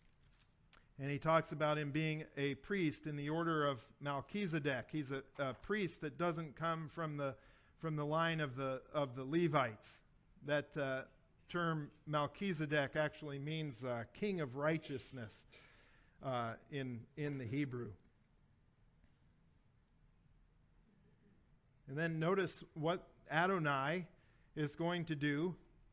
And he talks about him being a priest in the order of Melchizedek. He's a, a priest that doesn't come from the from the line of the of the Levites. That uh, term Melchizedek actually means uh, king of righteousness uh, in in the Hebrew. And then notice what Adonai is going to do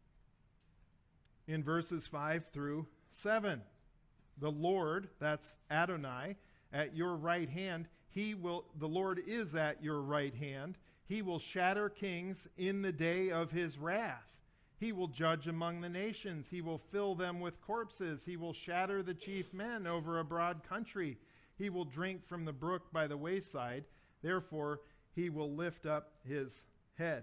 in verses five through seven. The Lord, that's Adonai, at your right hand, he will, the Lord is at your right hand. He will shatter kings in the day of his wrath. He will judge among the nations. He will fill them with corpses. He will shatter the chief men over a broad country. He will drink from the brook by the wayside. Therefore, he will lift up his head.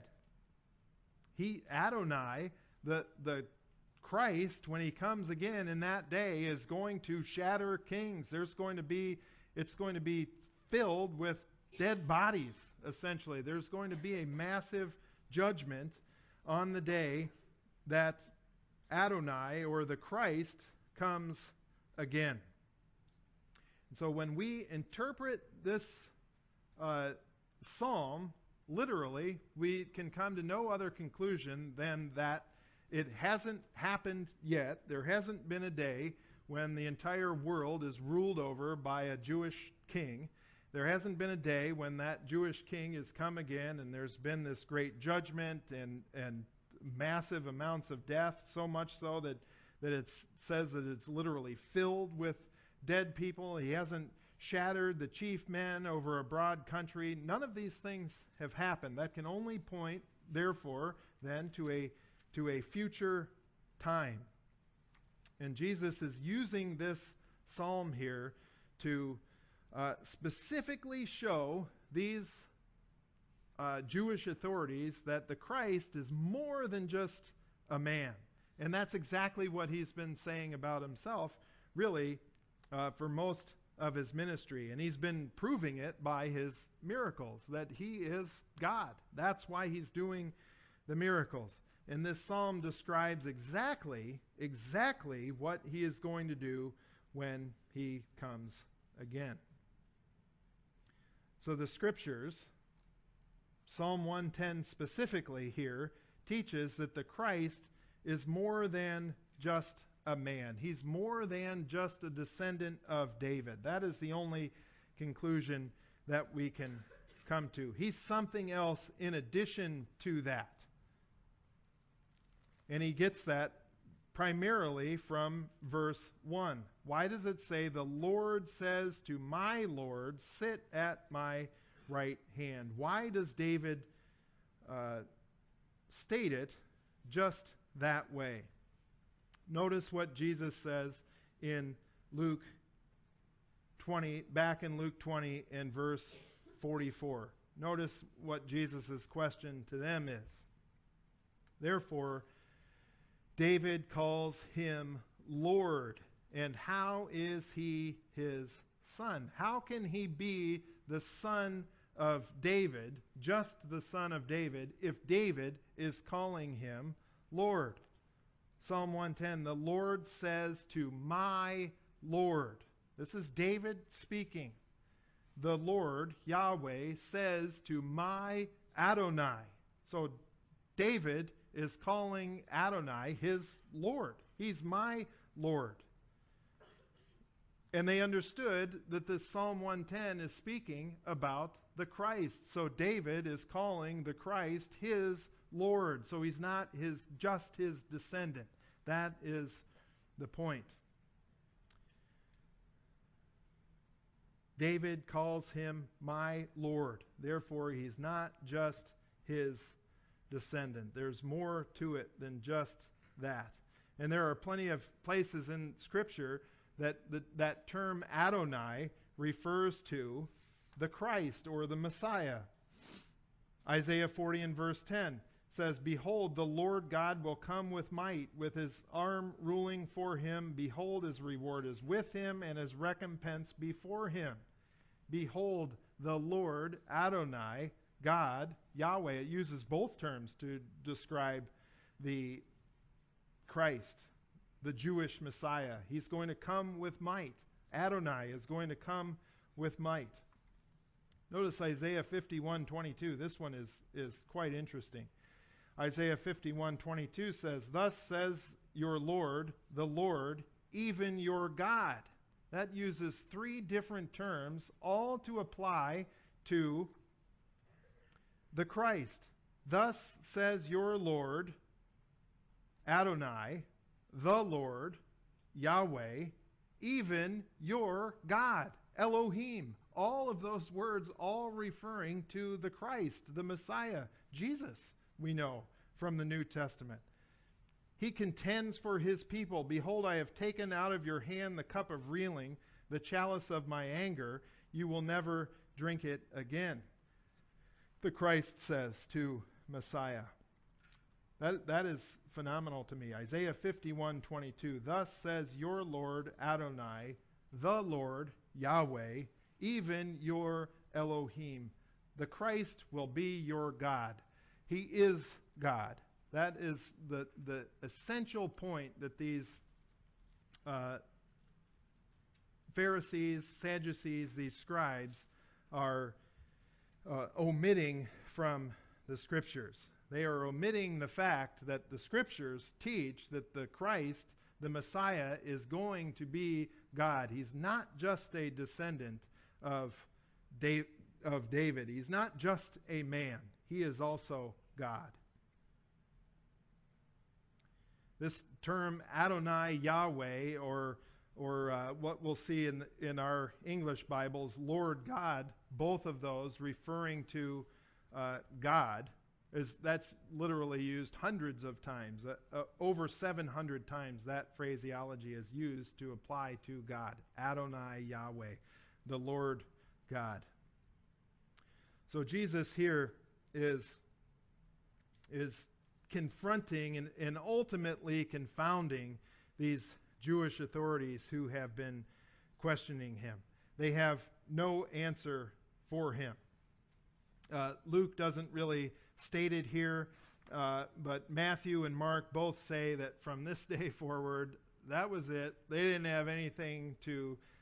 He, Adonai, the, the Christ, when he comes again in that day, is going to shatter kings. There's going to be, it's going to be filled with dead bodies, essentially. There's going to be a massive judgment on the day that Adonai, or the Christ, comes again. And so when we interpret this uh, psalm literally, we can come to no other conclusion than that it hasn't happened yet. There hasn't been a day when the entire world is ruled over by a Jewish king. There hasn't been a day when that Jewish king has come again and there's been this great judgment and, and massive amounts of death, so much so that, that it says that it's literally filled with dead people. He hasn't shattered the chief men over a broad country. None of these things have happened. That can only point, therefore, then to a to a future time. And Jesus is using this psalm here to uh, specifically show these uh, Jewish authorities that the Christ is more than just a man. And that's exactly what he's been saying about himself, really, uh, for most of his ministry. And he's been proving it by his miracles, that he is God. That's why he's doing the miracles. And this psalm describes exactly, exactly what he is going to do when he comes again. So the scriptures Psalm one ten specifically here teaches that the Christ is more than just a man. He's more than just a descendant of David. That is the only conclusion that we can come to. He's something else in addition to that. And he gets that primarily from verse one. Why does it say, the Lord says to my Lord, sit at my right hand? Why does David uh, state it just that way? Notice what Jesus says in Luke twenty, back in Luke twenty and verse forty-four. Notice what Jesus' question to them is. Therefore, David calls him Lord. And how is he his son? How can he be the son of David, just the son of David, if David is calling him Lord? Psalm one ten, the Lord says to my Lord. This is David speaking. The Lord, Yahweh, says to my Adonai. So David is calling Adonai his Lord. He's my Lord. And they understood that this Psalm one ten is speaking about the Christ. So David is calling the Christ his Lord. So he's not his just his descendant. That is the point. David calls him my Lord. Therefore, he's not just his descendant. There's more to it than just that. And there are plenty of places in Scripture that the, that term Adonai refers to the Christ or the Messiah. Isaiah forty and verse ten says, behold, the Lord God will come with might, with his arm ruling for him. Behold, his reward is with him, and his recompense before him. Behold, the Lord, Adonai, God, Yahweh. It uses both terms to describe the Christ, the Jewish Messiah. He's going to come with might. Adonai is going to come with might. Notice Isaiah fifty-one twenty-two. This one is, is quite interesting. Isaiah fifty-one twenty-two says, thus says your Lord, the Lord, even your God. That uses three different terms, all to apply to the Christ. Thus says your Lord, Adonai, the Lord, Yahweh, even your God, Elohim. All of those words all referring to the Christ, the Messiah, Jesus, we know from the New Testament. He contends for his people. Behold, I have taken out of your hand the cup of reeling, the chalice of my anger. You will never drink it again. The Christ says to Messiah. That, that is phenomenal to me. Isaiah fifty-one twenty-two. Thus says your Lord Adonai, the Lord Yahweh, even your Elohim. The Christ will be your God. He is God. That is the, the essential point that these uh, Pharisees, Sadducees, these scribes are uh, omitting from the Scriptures. They are omitting the fact that the Scriptures teach that the Christ, the Messiah, is going to be God. He's not just a descendant of, da- of David. He's not just a man. He is also God. This term Adonai Yahweh, or or uh, what we'll see in the, in our English Bibles, Lord God, both of those referring to uh, God, is that's literally used hundreds of times. Uh, uh, over seven hundred times that phraseology is used to apply to God. Adonai Yahweh, the Lord God. So Jesus here is is confronting and, and ultimately confounding these Jewish authorities who have been questioning him. They have no answer for him. Uh, Luke doesn't really state it here, uh, but Matthew and Mark both say that from this day forward, that was it. They didn't have anything to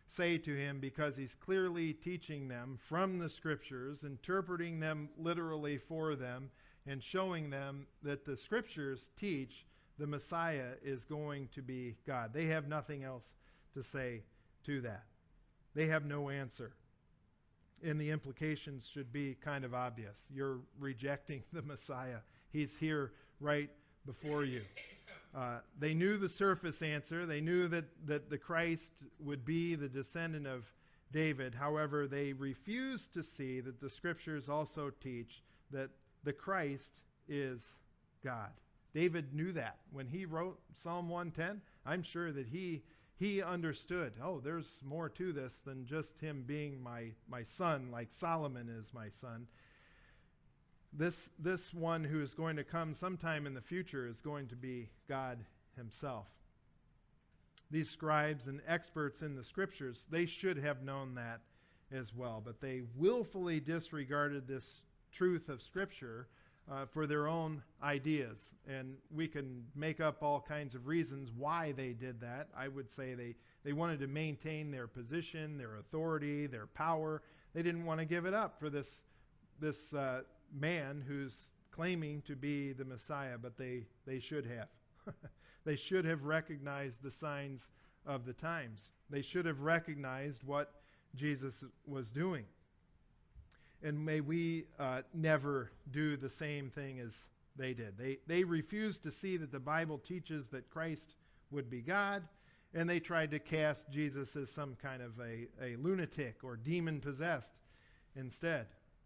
say to him, because he's clearly teaching them from the Scriptures, interpreting them literally for them, and showing them that the Scriptures teach the Messiah is going to be God. They have nothing else to say to that. They have no answer. And the implications should be kind of obvious. You're rejecting the Messiah. He's here right before you. Uh, they knew the surface answer. They knew that, that the Christ would be the descendant of David. However, they refused to see that the Scriptures also teach that the Christ is God. David knew that. When he wrote Psalm one ten, I'm sure that he he understood, oh, there's more to this than just him being my, my son, like Solomon is my son. This, this one who is going to come sometime in the future is going to be God himself. These scribes and experts in the Scriptures, they should have known that as well, but they willfully disregarded this truth of Scripture uh, for their own ideas. And we can make up all kinds of reasons why they did that. I would say they, they wanted to maintain their position, their authority, their power. They didn't want to give it up for this, this uh, man who's claiming to be the Messiah, but they, they should have. They should have recognized the signs of the times. They should have recognized what Jesus was doing. And may we uh, never do the same thing as they did. They, they refused to see that the Bible teaches that Christ would be God, and they tried to cast Jesus as some kind of a, a lunatic or demon-possessed instead.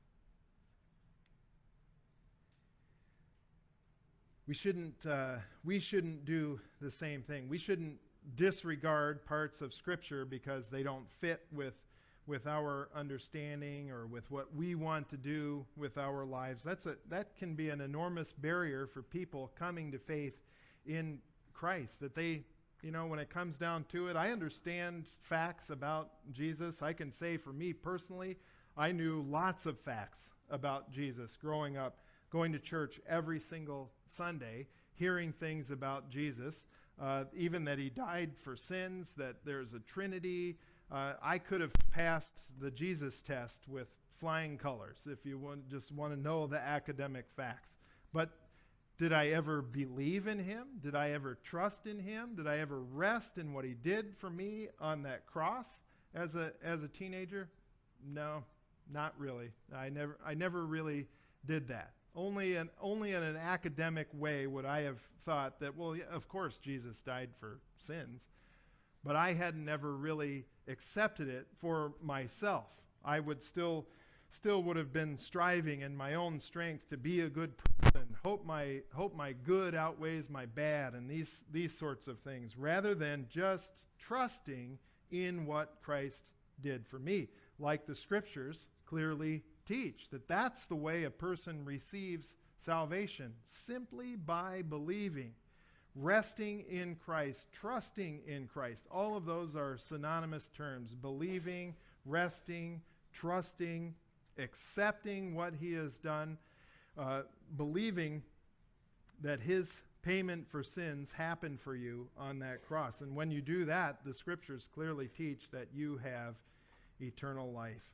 We shouldn't, uh, we shouldn't do the same thing. We shouldn't disregard parts of Scripture because they don't fit with with our understanding or with what we want to do with our lives. That's a, that can be an enormous barrier for people coming to faith in Christ. That they, you know, when it comes down to it, I understand facts about Jesus. I can say for me personally, I knew lots of facts about Jesus growing up, going to church every single Sunday, hearing things about Jesus, uh, even that he died for sins, that there's a Trinity. Uh, I could have passed the Jesus test with flying colors if you want, just want to know the academic facts. But did I ever believe in him? Did I ever trust in him? Did I ever rest in what he did for me on that cross as a as a teenager? No, not really. I never I never really did that. Only in, only in an academic way would I have thought that, well, yeah, of course Jesus died for sins. But I had never really accepted it for myself. I would still still would have been striving in my own strength to be a good person, hope my hope my good outweighs my bad, and these these sorts of things, rather than just trusting in what Christ did for me. Like the Scriptures clearly teach, that that's the way a person receives salvation, simply by believing. Resting in Christ, trusting in Christ. All of those are synonymous terms. Believing, resting, trusting, accepting what he has done, uh, believing that his payment for sins happened for you on that cross. And when you do that, the Scriptures clearly teach that you have eternal life.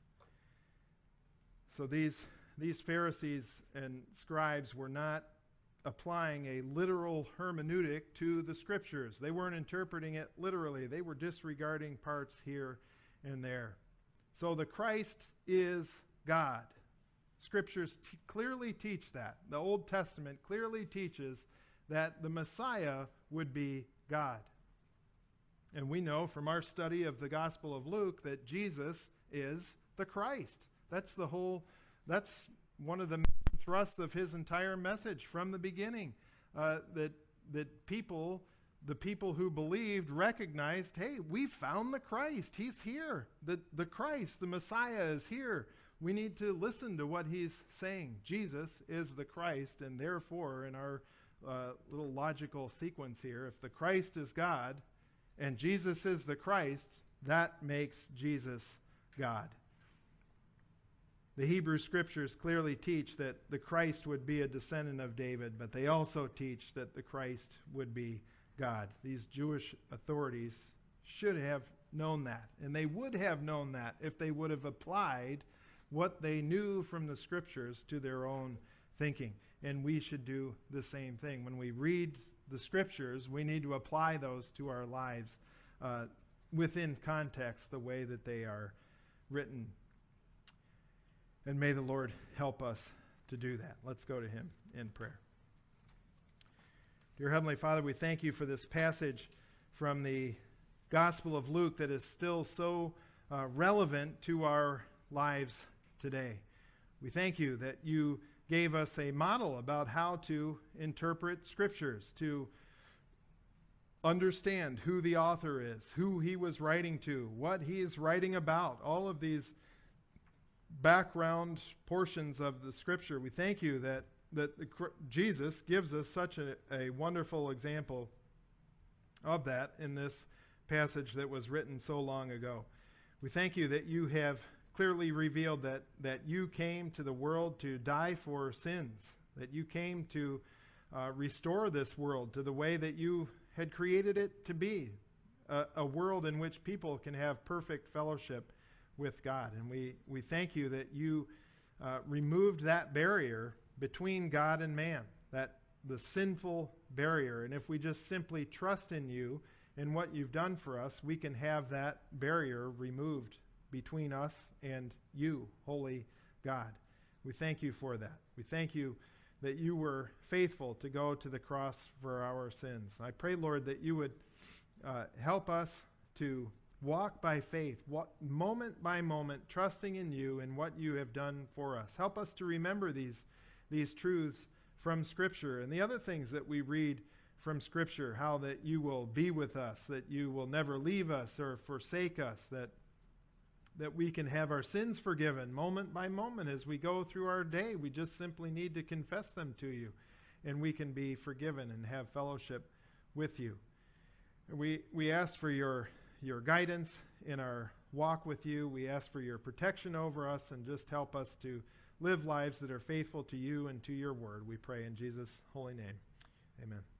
So these, these Pharisees and scribes were not applying a literal hermeneutic to the Scriptures. They weren't interpreting it literally. They were disregarding parts here and there. So the Christ is God. Scriptures t- clearly teach that. The Old Testament clearly teaches that the Messiah would be God. And we know from our study of the Gospel of Luke that Jesus is the Christ. That's the whole, that's one of the thrust of his entire message from the beginning, uh, that that people, the people who believed, recognized, hey, we found the Christ. He's here. The, the Christ, the Messiah is here. We need to listen to what he's saying. Jesus is the Christ, and therefore, in our uh, little logical sequence here, if the Christ is God and Jesus is the Christ, that makes Jesus God. The Hebrew Scriptures clearly teach that the Christ would be a descendant of David, but they also teach that the Christ would be God. These Jewish authorities should have known that. And they would have known that if they would have applied what they knew from the Scriptures to their own thinking. And we should do the same thing. When we read the Scriptures, we need to apply those to our lives uh, within context, the way that they are written. And may the Lord help us to do that. Let's go to him in prayer. Dear Heavenly Father, we thank you for this passage from the Gospel of Luke that is still so uh, relevant to our lives today. We thank you that you gave us a model about how to interpret Scriptures, to understand who the author is, who he was writing to, what he is writing about, all of these background portions of the Scripture. We thank you that, that the, Jesus gives us such a, a wonderful example of that in this passage that was written so long ago. We thank you that you have clearly revealed that, that you came to the world to die for sins, that you came to uh, restore this world to the way that you had created it to be, a, a world in which people can have perfect fellowship with God. And we, we thank you that you uh, removed that barrier between God and man, that the sinful barrier. And if we just simply trust in you and what you've done for us, we can have that barrier removed between us and you, holy God. We thank you for that. We thank you that you were faithful to go to the cross for our sins. I pray, Lord, that you would uh, help us to walk by faith, walk moment by moment, trusting in you and what you have done for us. Help us to remember these, these truths from Scripture and the other things that we read from Scripture, how that you will be with us, that you will never leave us or forsake us, that that we can have our sins forgiven moment by moment as we go through our day. We just simply need to confess them to you, and we can be forgiven and have fellowship with you. We we ask for your your guidance in our walk with you. We ask for your protection over us, and just help us to live lives that are faithful to you and to your word. We pray in Jesus' holy name. Amen.